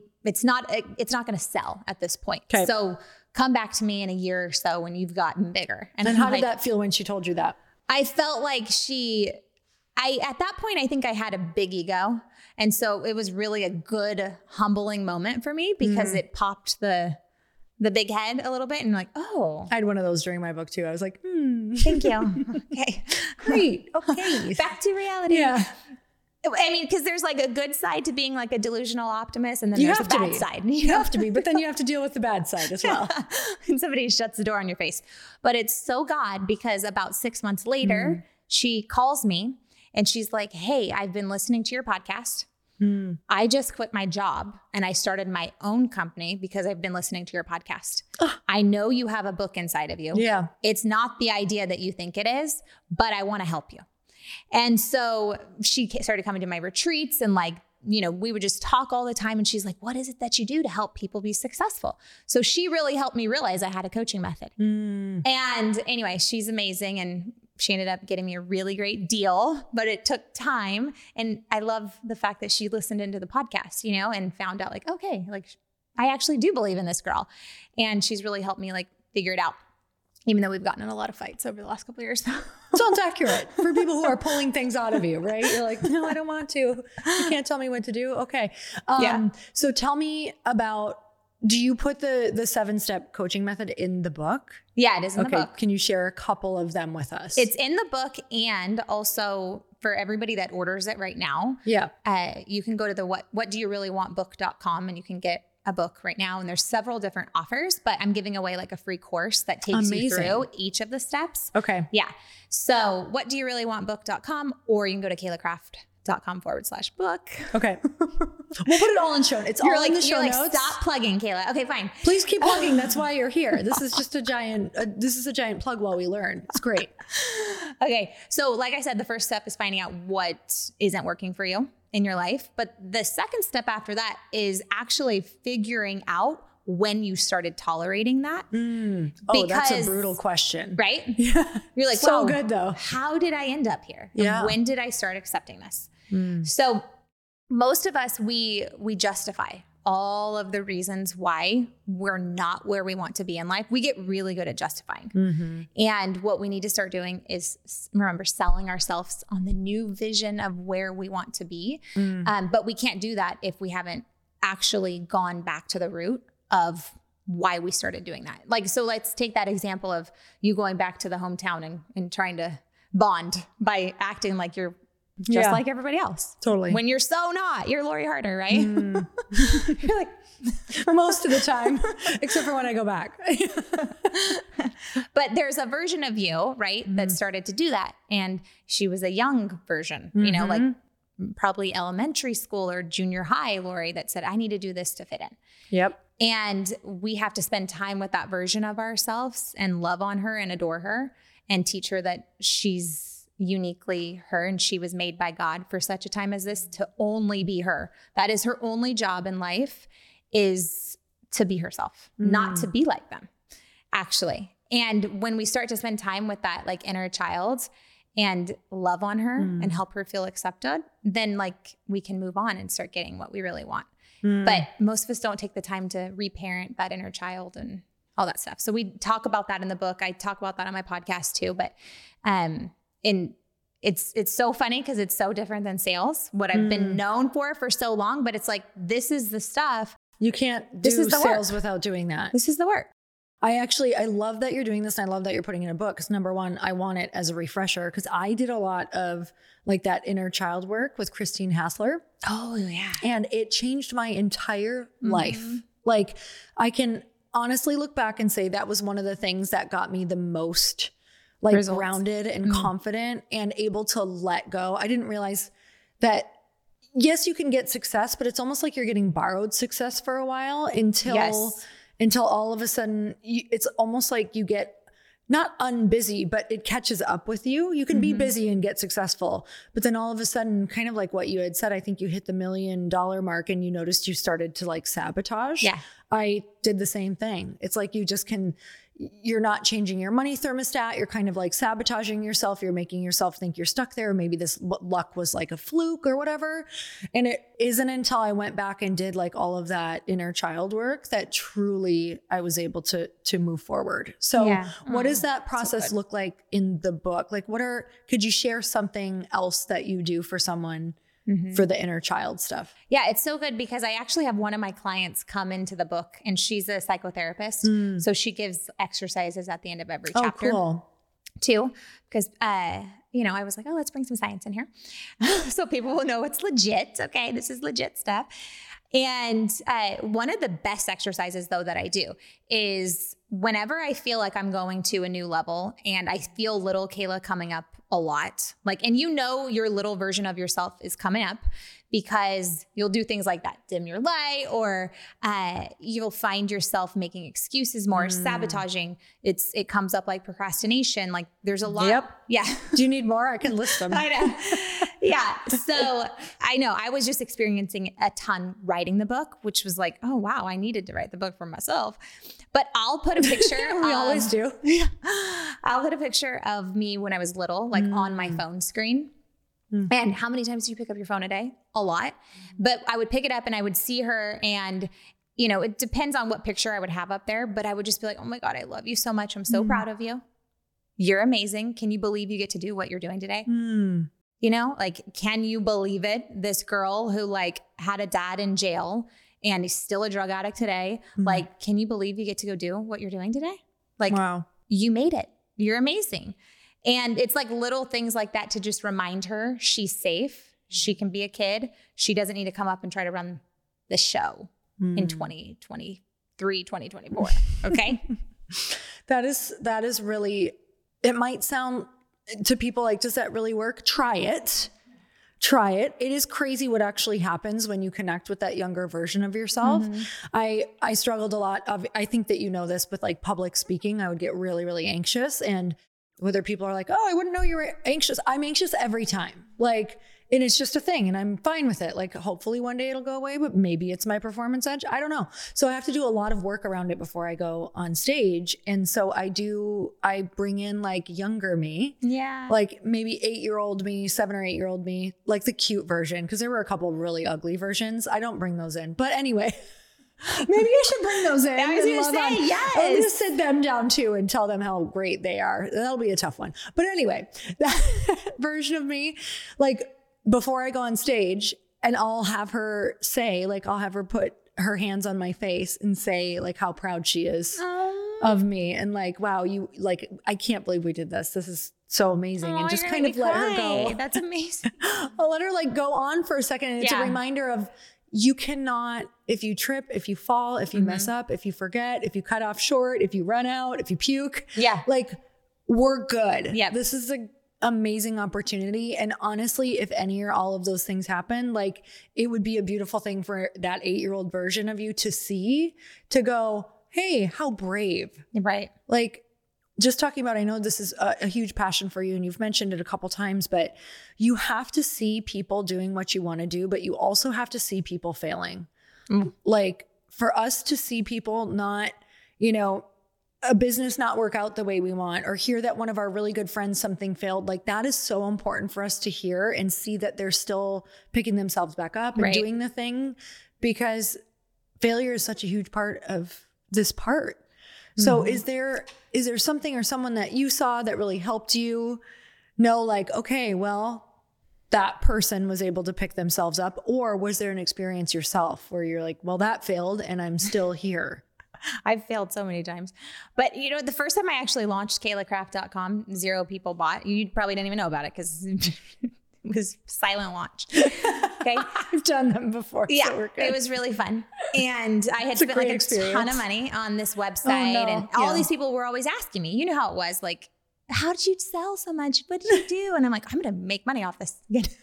going to sell at this point. Okay. So come back to me in a year or so when you've gotten bigger." And how did that feel when she told you that? I felt like at that point, I think I had a big ego. And so it was really a good, humbling moment for me because it popped the big head a little bit and like, oh. I had one of those during my book too. I was like, Thank you. Okay. Great. Okay. Back to reality. Yeah. I mean, because there's like a good side to being like a delusional optimist, and then there's a bad side. You have to be, but then you have to deal with the bad side as well. And somebody shuts the door on your face. But it's so God, because about 6 months later, she calls me and she's like, "Hey, I've been listening to your podcast. I just quit my job and I started my own company because I've been listening to your podcast. I know you have a book inside of you. Yeah. It's not the idea that you think it is, but I want to help you." And so she started coming to my retreats and like, we would just talk all the time. And she's like, "What is it that you do to help people be successful?" So she really helped me realize I had a coaching method. And anyway, she's amazing. And she ended up getting me a really great deal, but it took time. And I love the fact that she listened into the podcast, and found out like, okay, like I actually do believe in this girl. And she's really helped me like figure it out, even though we've gotten in a lot of fights over the last couple of years. Sounds accurate for people who are pulling things out of you, right? You're like, "No, I don't want to. You can't tell me what to do." Okay. So tell me about, do you put the 7-step coaching method in the book? Yeah, it is in the book. Can you share a couple of them with us? It's in the book, and also for everybody that orders it right now. Yeah. You can go to the whatdoyourreallywantbook.com and you can get a book right now. And there's several different offers, but I'm giving away like a free course that takes you through each of the steps. Okay. Yeah. So whatdoyourreallywantbook.com, or you can go to KaylaCraft.com/book. Okay. We'll put it all in show notes. It's all in the show notes. Stop plugging, Kayla. Okay, fine. Please keep plugging. That's why you're here. This is just a giant plug while we learn. It's great. Okay. So like I said, the first step is finding out what isn't working for you in your life. But the second step after that is actually figuring out when you started tolerating that. That's a brutal question. Right? Yeah. You're like, so good though. How did I end up here? Yeah. And when did I start accepting this? So most of us, we justify all of the reasons why we're not where we want to be in life. We get really good at justifying. And what we need to start doing is, remember, selling ourselves on the new vision of where we want to be. But we can't do that if we haven't actually gone back to the root of why we started doing that. Like, so let's take that example of you going back to the hometown and trying to bond by acting like you're just like everybody else. Totally. When you're so not, you're Lori Harder, right? You're like, most of the time, except for when I go back. But there's a version of you, right, that started to do that. And she was a young version, like probably elementary school or junior high Lori, that said, "I need to do this to fit in." Yep. And we have to spend time with that version of ourselves and love on her and adore her and teach her that she's uniquely her and she was made by God for such a time as this to only be her. That is her only job in life, is to be herself, not to be like them, actually. And when we start to spend time with that like inner child, and love on her and help her feel accepted, then like we can move on and start getting what we really want. But most of us don't take the time to reparent that inner child and all that stuff. So we talk about that in the book. I talk about that on my podcast too, but it's so funny because it's so different than sales, what I've been known for so long, but it's like, this is the stuff. You can't do sales without doing that. This is the work. I love that you're doing this. And I love that you're putting it in a book. Because number one, I want it as a refresher because I did a lot of like that inner child work with Christine Hassler. Oh yeah. And it changed my entire life. Like I can honestly look back and say that was one of the things that got me the most like results. Grounded and confident and able to let go. I didn't realize that yes, you can get success, but it's almost like you're getting borrowed success for a while until all of a sudden it's almost like you get not unbusy, but it catches up with you. You can be busy and get successful, but then all of a sudden, kind of like what you had said, I think you hit the $1 million mark and you noticed you started to like sabotage. Yeah. I did the same thing. It's like you're not changing your money thermostat. You're kind of like sabotaging yourself. You're making yourself think you're stuck there. Maybe this luck was like a fluke or whatever. And it isn't until I went back and did like all of that inner child work that truly I was able to move forward. So what does that process look like in the book? Like could you share something else that you do for someone for the inner child stuff? Yeah, it's so good because I actually have one of my clients come into the book and she's a psychotherapist. So she gives exercises at the end of every chapter too. Because, I was like, let's bring some science in here. So people will know it's legit. Okay, this is legit stuff. And one of the best exercises though that I do is whenever I feel like I'm going to a new level and I feel little Kayla coming up a lot, like, and your little version of yourself is coming up because you'll do things like that, dim your light, or you'll find yourself making excuses more, sabotaging. It comes up like procrastination. Like there's a lot. Yep. Yeah. Do you need more? I can list them. I know. Yeah. So I know I was just experiencing a ton writing the book, which was like, oh wow, I needed to write the book for myself. But I'll put a picture. We always do. I'll put a picture of me when I was little, like on my phone screen. And how many times do you pick up your phone a day? A lot. But I would pick it up and I would see her and, it depends on what picture I would have up there, but I would just be like, oh my God, I love you so much. I'm so proud of you. You're amazing. Can you believe you get to do what you're doing today? Like, can you believe it? This girl who like had a dad in jail and he's still a drug addict today. Like, can you believe you get to go do what you're doing today? Like, wow, you made it. You're amazing. And it's like little things like that to just remind her she's safe. She can be a kid. She doesn't need to come up and try to run the show in 2023, 2024. Okay. That is really, it might sound to people like, does that really work? Try it. It is crazy what actually happens when you connect with that younger version of yourself. I struggled a lot I think that this with like public speaking. I would get really, really anxious, and whether people are like, oh, I wouldn't know you were anxious. I'm anxious every time. Like, and it's just a thing and I'm fine with it. Like, hopefully one day it'll go away, but maybe it's my performance edge. I don't know. So I have to do a lot of work around it before I go on stage. And so I bring in like younger me. Yeah. Like maybe 8-year-old me, 7 or 8-year-old me, like the cute version. Cause there were a couple of really ugly versions. I don't bring those in, but anyway. Maybe I should bring those in. I was going to say, yes. I'm going to sit them down too and tell them how great they are. That'll be a tough one. But anyway, that version of me, like before I go on stage, and I'll have her say, like, I'll have her put her hands on my face and say like how proud she is of me. And like, wow, I can't believe we did this. This is so amazing. And just kind of let her go. That's amazing. I'll let her like go on for a second. And it's a reminder of, you cannot, if you trip, if you fall, if you mess up, if you forget, if you cut off short, if you run out, if you puke, like we're good. Yeah. This is an amazing opportunity. And honestly, if any or all of those things happen, like it would be a beautiful thing for that 8-year-old version of you to see, to go, hey, how brave. Right. Like, just talking about, I know this is a huge passion for you and you've mentioned it a couple times, but you have to see people doing what you want to do, but you also have to see people failing. Like for us to see people not, a business not work out the way we want, or hear that one of our really good friends, something failed. Like that is so important for us to hear and see that they're still picking themselves back up and doing the thing, because failure is such a huge part of this part. So is there something or someone that you saw that really helped you know, like, okay, well, that person was able to pick themselves up? Or was there an experience yourself where you're like, well, that failed and I'm still here? I've failed so many times. But the first time I actually launched KaylaCraft.com, 0 people bought. You probably didn't even know about it because it was silent launch. Okay. I've done them before. Yeah. So it was really fun. And I had spent like a ton of money on this website. And all these people were always asking me, you know how it was, like, how did you sell so much? What did you do? And I'm like, I'm going to make money off this.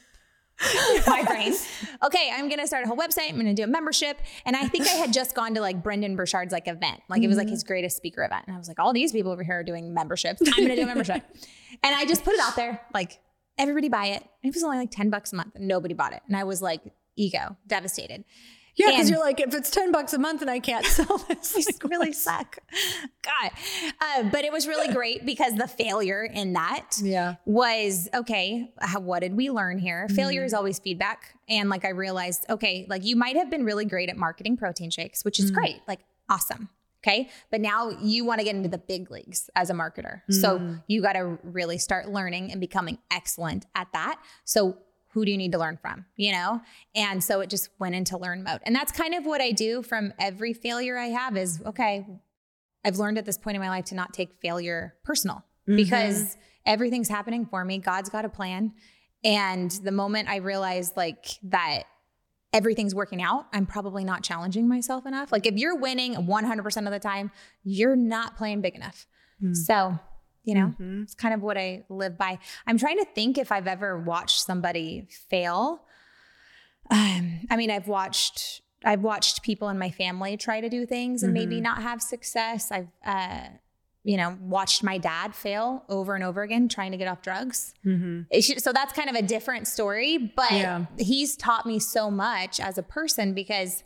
My brain. Okay, I'm going to start a whole website. I'm going to do a membership. And I think I had just gone to like Brendan Burchard's like event. Like it was like his greatest speaker event. And I was like, all these people over here are doing memberships. I'm going to do a membership. And I just put it out there, like, everybody buy it. And it was only like $10 a month and nobody bought it. And I was like, devastated. Yeah, because you're like, if it's $10 a month and I can't sell this, it really suck. God. But it was really great because the failure in that was, okay, what did we learn here? Failure is always feedback. And like, I realized, okay, like you might have been really great at marketing protein shakes, which is great. Like awesome. Okay. But now you want to get into the big leagues as a marketer. So you got to really start learning and becoming excellent at that. So who do you need to learn from, And so it just went into learn mode. And that's kind of what I do from every failure I have is, okay, I've learned at this point in my life to not take failure personal because everything's happening for me. God's got a plan. And the moment I realized like that everything's working out, I'm probably not challenging myself enough. Like if you're winning 100% of the time, you're not playing big enough. So it's kind of what I live by. I'm trying to think if I've ever watched somebody fail. I mean, I've watched people in my family try to do things and maybe not have success. I've, watched my dad fail over and over again, trying to get off drugs. So that's kind of a different story, but he's taught me so much as a person because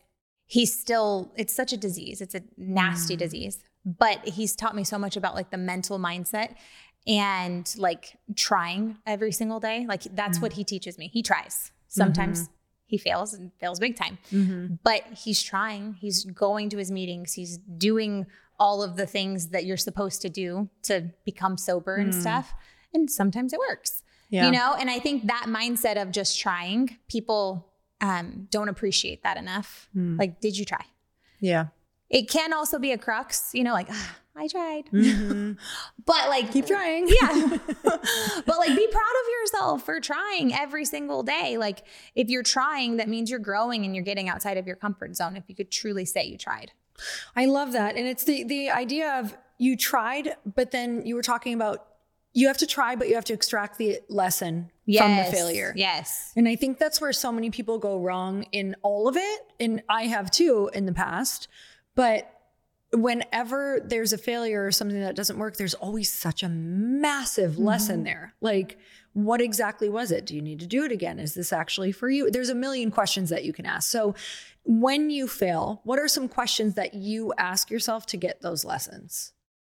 it's such a disease. It's a nasty disease. But he's taught me so much about like the mental mindset and like trying every single day. Like that's what he teaches me. He tries. Sometimes he fails and fails big time, but he's trying. He's going to his meetings. He's doing all of the things that you're supposed to do to become sober and stuff. And sometimes it works, and I think that mindset of just trying, people don't appreciate that enough. Like, did you try? Yeah. It can also be a crux, like, I tried, but like, keep trying. Yeah. But like, be proud of yourself for trying every single day. Like if you're trying, that means you're growing and you're getting outside of your comfort zone. If you could truly say you tried. I love that. And it's the idea of you tried, but then you were talking about you have to try, but you have to extract the lesson from the failure. Yes. And I think that's where so many people go wrong in all of it. And I have too in the past. But whenever there's a failure or something that doesn't work, there's always such a massive lesson there. Like, what exactly was it? Do you need to do it again? Is this actually for you? There's a million questions that you can ask. So when you fail, what are some questions that you ask yourself to get those lessons?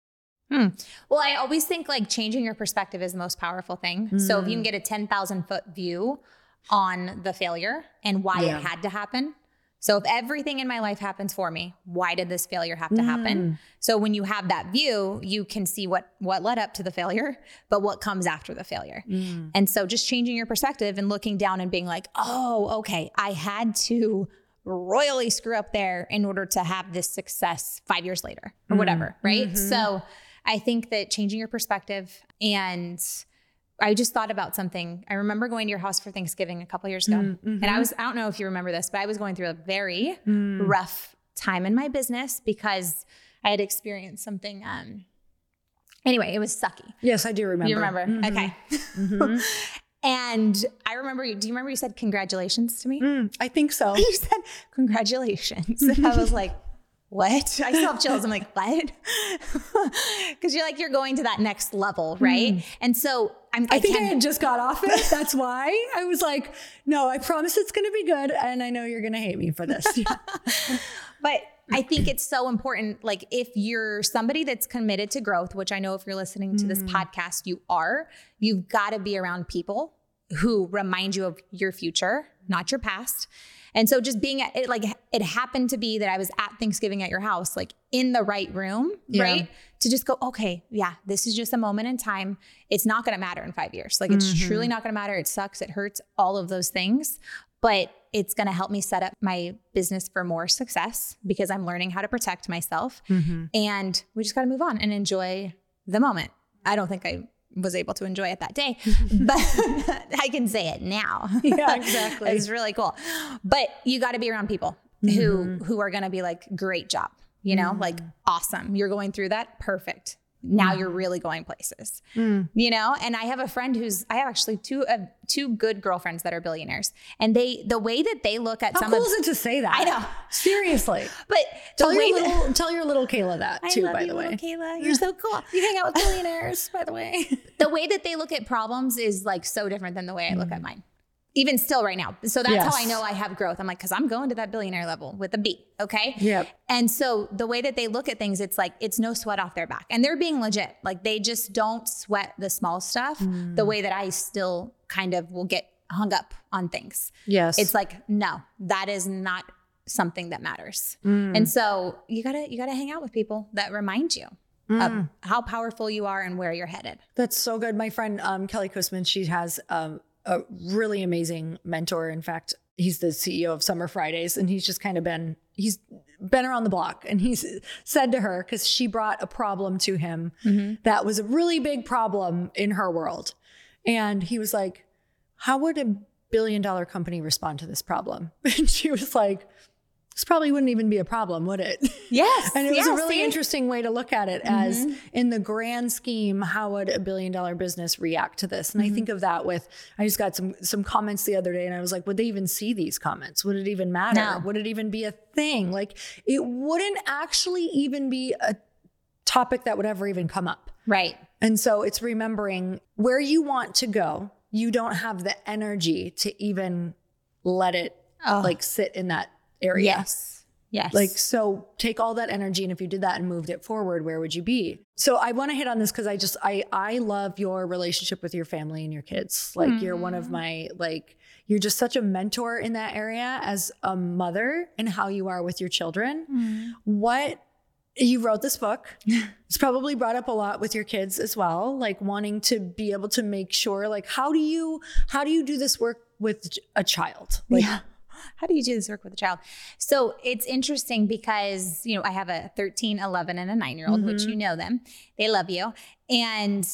Well, I always think like changing your perspective is the most powerful thing. So if you can get a 10,000 foot view on the failure and why it had to happen. So if everything in my life happens for me, why did this failure have to happen? So when you have that view, you can see what led up to the failure, but what comes after the failure. And so just changing your perspective and looking down and being like, oh, okay, I had to royally screw up there in order to have this success 5 years later or whatever, right? So I think that changing your perspective, and I just thought about something. I remember going to your house for Thanksgiving a couple years ago. And I don't know if you remember this, but I was going through a very rough time in my business because I had experienced something. Anyway, it was sucky. Yes, I do remember. You remember? Okay. And I remember, do you remember you said congratulations to me? I think so. You said congratulations. And I was like, what? I still have chills. I'm like, what? Because you're going to that next level, right? And so I think I had just got off it. That's why I was like, no, I promise it's going to be good. And I know you're going to hate me for this. But I think it's so important. Like if you're somebody that's committed to growth, which I know if you're listening to this podcast, you've got to be around people who remind you of your future, not your past. And so just being at it, like it happened to be that I was at Thanksgiving at your house, like in the right room, right? To just go, okay, yeah, this is just a moment in time. It's not going to matter in 5 years. Like it's truly not going to matter. It sucks. It hurts, all of those things, but it's going to help me set up my business for more success because I'm learning how to protect myself. And we just got to move on and enjoy the moment. I don't think I was able to enjoy it that day, but I can say it now. Yeah, exactly. It's really cool. But you got to be around people who are going to be like, great job, you know, like awesome. You're going through that. Perfect. Now you're really going places, you know? And I have a friend I have actually two good girlfriends that are billionaires, and the way that they look at How cool is it to say that? I know. Seriously. But tell your little Kayla that too, by the way. Little Kayla. You're so cool. You hang out with billionaires, by the way. The way that they look at problems is like so different than the way I look at mine. Even still right now. So that's how I know I have growth. I'm like, cause I'm going to that billionaire level with a B. Okay. Yep. And so the way that they look at things, it's like, it's no sweat off their back, and they're being legit. Like they just don't sweat the small stuff the way that I still kind of will get hung up on things. Yes. It's like, no, that is not something that matters. And so you gotta hang out with people that remind you of how powerful you are and where you're headed. That's so good. My friend, Kelly Kussman, she has, a really amazing mentor. In fact, he's the CEO of Summer Fridays, and he's just kind of been around the block. And he's said to her, because she brought a problem to him that was a really big problem in her world. And he was like, how would a $1 billion company respond to this problem? And she was like, this probably wouldn't even be a problem, would it? Yes. And it was a really interesting way to look at it as in the grand scheme, how would a $1 billion business react to this? And I think of that I just got some comments the other day, and I was like, would they even see these comments? Would it even matter? No. Would it even be a thing? Like it wouldn't actually even be a topic that would ever even come up. Right. And so it's remembering where you want to go. You don't have the energy to even let it like sit in that area. Yes. Like, so take all that energy, and if you did that and moved it forward, where would you be? So I want to hit on this because I love your relationship with your family and your kids. Like you're one of my, like, you're just such a mentor in that area as a mother and how you are with your children. You wrote this book. It's probably brought up a lot with your kids as well, like wanting to be able to make sure, like, how do you do this work with a child? Like, how do you do this work with a child? So it's interesting because, you know, I have a 13, 11, and a 9-year-old, which you know them. They love you. And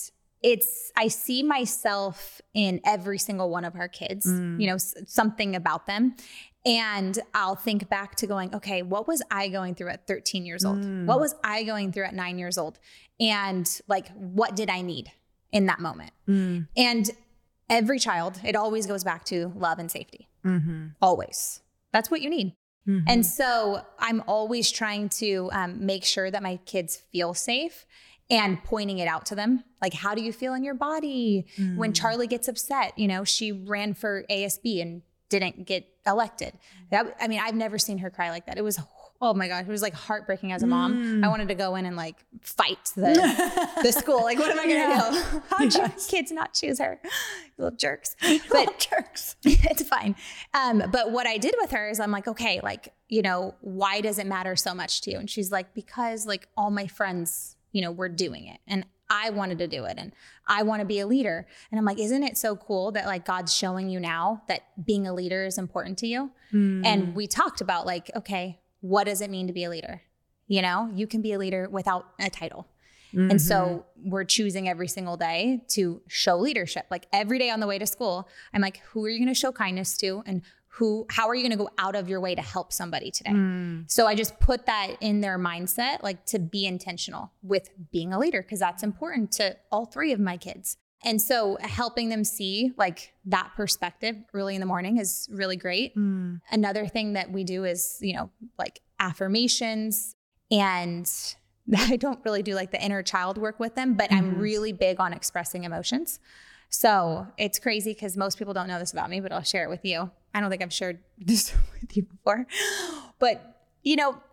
I see myself in every single one of our kids, you know, something about them. And I'll think back to going, okay, what was I going through at 13 years old? What was I going through at 9 years old? And like, what did I need in that moment? And every child, it always goes back to love and safety. Always. That's what you need. And so I'm always trying to make sure that my kids feel safe and pointing it out to them. Like, how do you feel in your body? When Charlie gets upset, you know, she ran for ASB and didn't get elected. I've never seen her cry like that. It was, oh my gosh, it was like heartbreaking as a mom. I wanted to go in and like fight the school. Like, what am I going to do? How'd you kids not choose her? Little jerks. But jerks. It's fine. But what I did with her is I'm like, okay, like, you know, why does it matter so much to you? And she's like, because like all my friends, you know, were doing it, and I wanted to do it, and I want to be a leader. And I'm like, isn't it so cool that like God's showing you now that being a leader is important to you? And we talked about like, okay, what does it mean to be a leader? You know, you can be a leader without a title. And so we're choosing every single day to show leadership. Like every day on the way to school, I'm like, who are you going to show kindness to? And how are you going to go out of your way to help somebody today? So I just put that in their mindset, like to be intentional with being a leader, because that's important to all 3 of my kids. And so helping them see like that perspective early in the morning is really great. Another thing that we do is, you know, like affirmations, and I don't really do like the inner child work with them, but I'm really big on expressing emotions. So it's crazy because most people don't know this about me, but I'll share it with you. I don't think I've shared this with you before, but you know,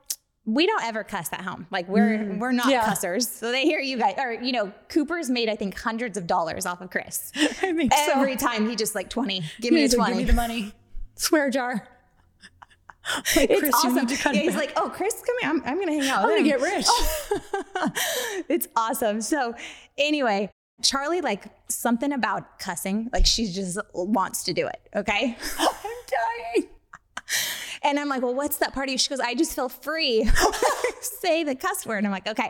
we don't ever cuss at home. Like we're not cussers. So they hear you guys, or, you know, Cooper's made, I think, hundreds of dollars off of Chris. I think Every time he just like 20, give me a 20. Give me the money. Swear jar. Like, it's Chris, awesome. He's like, oh, Chris, come here. I'm going to hang out with him. I'm going to get rich. It's awesome. So anyway, Charlie, like something about cussing, like she just wants to do it. Okay. I'm dying. And I'm like, well, what's that part of you? She goes, I just feel free. Say the cuss word. And I'm like, okay.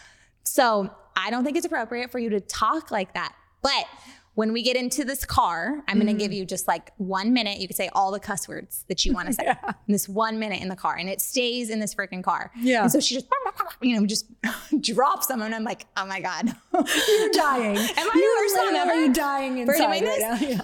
So I don't think it's appropriate for you to talk like that. But when we get into this car, I'm going to give you just like 1 minute. You could say all the cuss words that you want to say in this 1 minute in the car, and it stays in this freaking car. Yeah. And so she just, you know, just drops them. And I'm like, oh my God. You're dying. Am I the worst one ever? Dying inside right now. Yeah.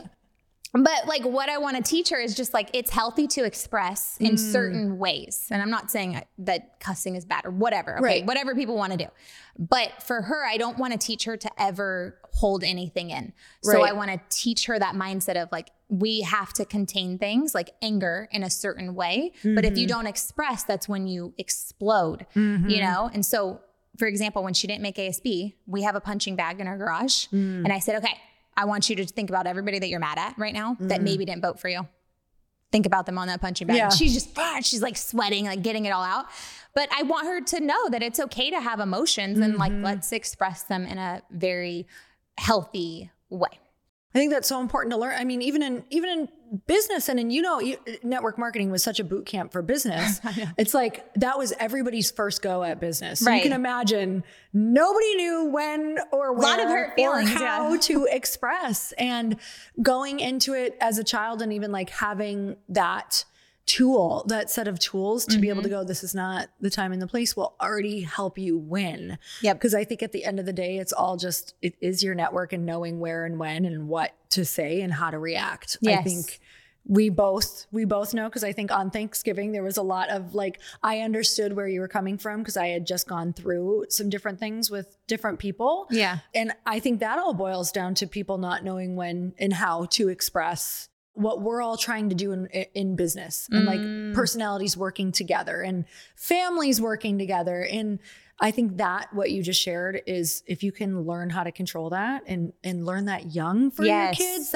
But like what I want to teach her is just like, it's healthy to express in certain ways. And I'm not saying that cussing is bad or whatever. Okay. Right. Whatever people want to do. But for her, I don't want to teach her to ever hold anything in. So I want to teach her that mindset of like, we have to contain things like anger in a certain way. But if you don't express, that's when you explode, you know? And so, for example, when she didn't make ASB, we have a punching bag in our garage. And I said, okay, I want you to think about everybody that you're mad at right now that maybe didn't vote for you. Think about them on that punching bag. Yeah. She's like sweating, like getting it all out. But I want her to know that it's okay to have emotions and like, let's express them in a very healthy way. I think that's so important to learn. I mean, even in business and in, you know, network marketing was such a boot camp for business. It's like, that was everybody's first go at business. So you can imagine nobody knew when or where, a lot of hurt feelings, or how to express, and going into it as a child and even like having that tool, that set of tools to be able to go, this is not the time and the place, will already help you win. Yep. Because I think at the end of the day, it's all just, it is your network and knowing where and when and what to say and how to react. Yes. I think we both know, because I think on Thanksgiving, there was a lot of like, I understood where you were coming from because I had just gone through some different things with different people. Yeah. And I think that all boils down to people not knowing when and how to express what we're all trying to do in business, and like personalities working together and families working together. And I think that what you just shared is, if you can learn how to control that and learn that young for your kids,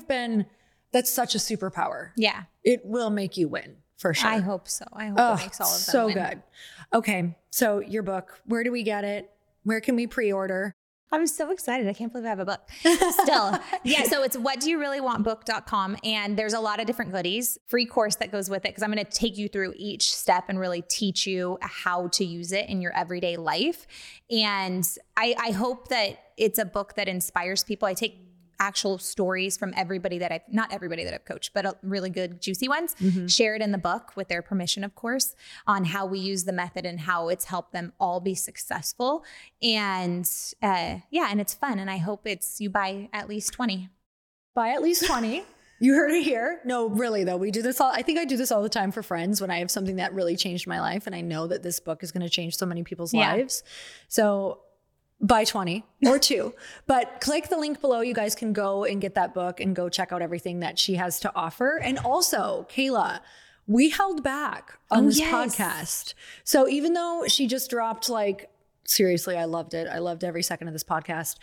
that's such a superpower. Yeah. It will make you win for sure. I hope so. I hope it makes all of them so win. Good. Okay. So your book, where do we get it? Where can we pre-order? I'm so excited. I can't believe I have a book still. Yeah. So it's whatdoyourreallywantbook.com. And there's a lot of different goodies, free course that goes with it, because I'm going to take you through each step and really teach you how to use it in your everyday life. And I hope that it's a book that inspires people. I take actual stories from not everybody that I've coached, but really good, juicy ones, shared in the book with their permission, of course, on how we use the method and how it's helped them all be successful. And and it's fun. And I hope you buy at least 20. Buy at least 20. You heard it here. No, really though. We do this I think I do this all the time for friends when I have something that really changed my life. And I know that this book is going to change so many people's lives. So buy 20 or 2, but click the link below. You guys can go and get that book and go check out everything that she has to offer. And also, Kayla, we held back on this podcast. So even though she just dropped, like, seriously, I loved it. I loved every second of this podcast.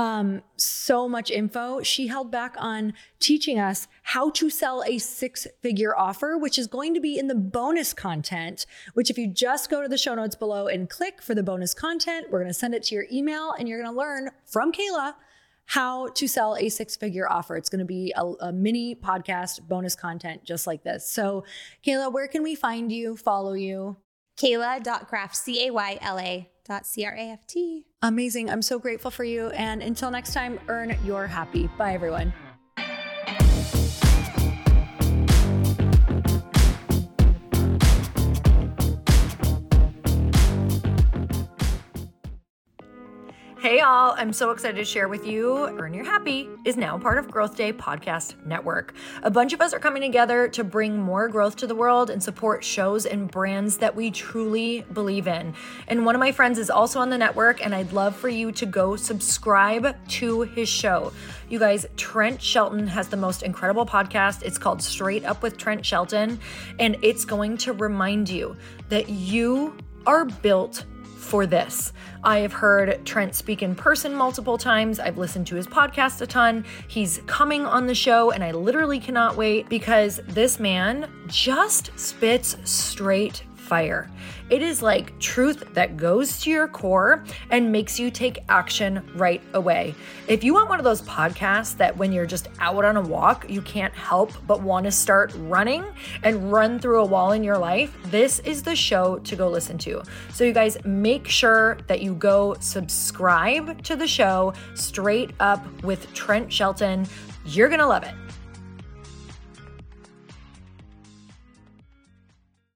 So much info. She held back on teaching us how to sell a 6-figure offer, which is going to be in the bonus content, which if you just go to the show notes below and click for the bonus content, we're going to send it to your email and you're going to learn from Kayla how to sell a 6-figure offer. It's going to be a mini podcast bonus content just like this. So Kayla, where can we find you, follow you? Kayla.craft, Kayla.craft. Amazing. I'm so grateful for you. And until next time, earn your happy. Bye, everyone. Hey y'all, I'm so excited to share with you, Earn Your Happy is now part of Growth Day Podcast Network. A bunch of us are coming together to bring more growth to the world and support shows and brands that we truly believe in. And one of my friends is also on the network, and I'd love for you to go subscribe to his show. You guys, Trent Shelton has the most incredible podcast. It's called Straight Up with Trent Shelton, and it's going to remind you that you are built for this. I have heard Trent speak in person multiple times. I've listened to his podcast a ton. He's coming on the show, and I literally cannot wait because this man just spits straight fire. It is like truth that goes to your core and makes you take action right away. If you want one of those podcasts that when you're just out on a walk, you can't help but want to start running and run through a wall in your life, this is the show to go listen to. So you guys make sure that you go subscribe to the show, Straight Up with Trent Shelton. You're going to love it.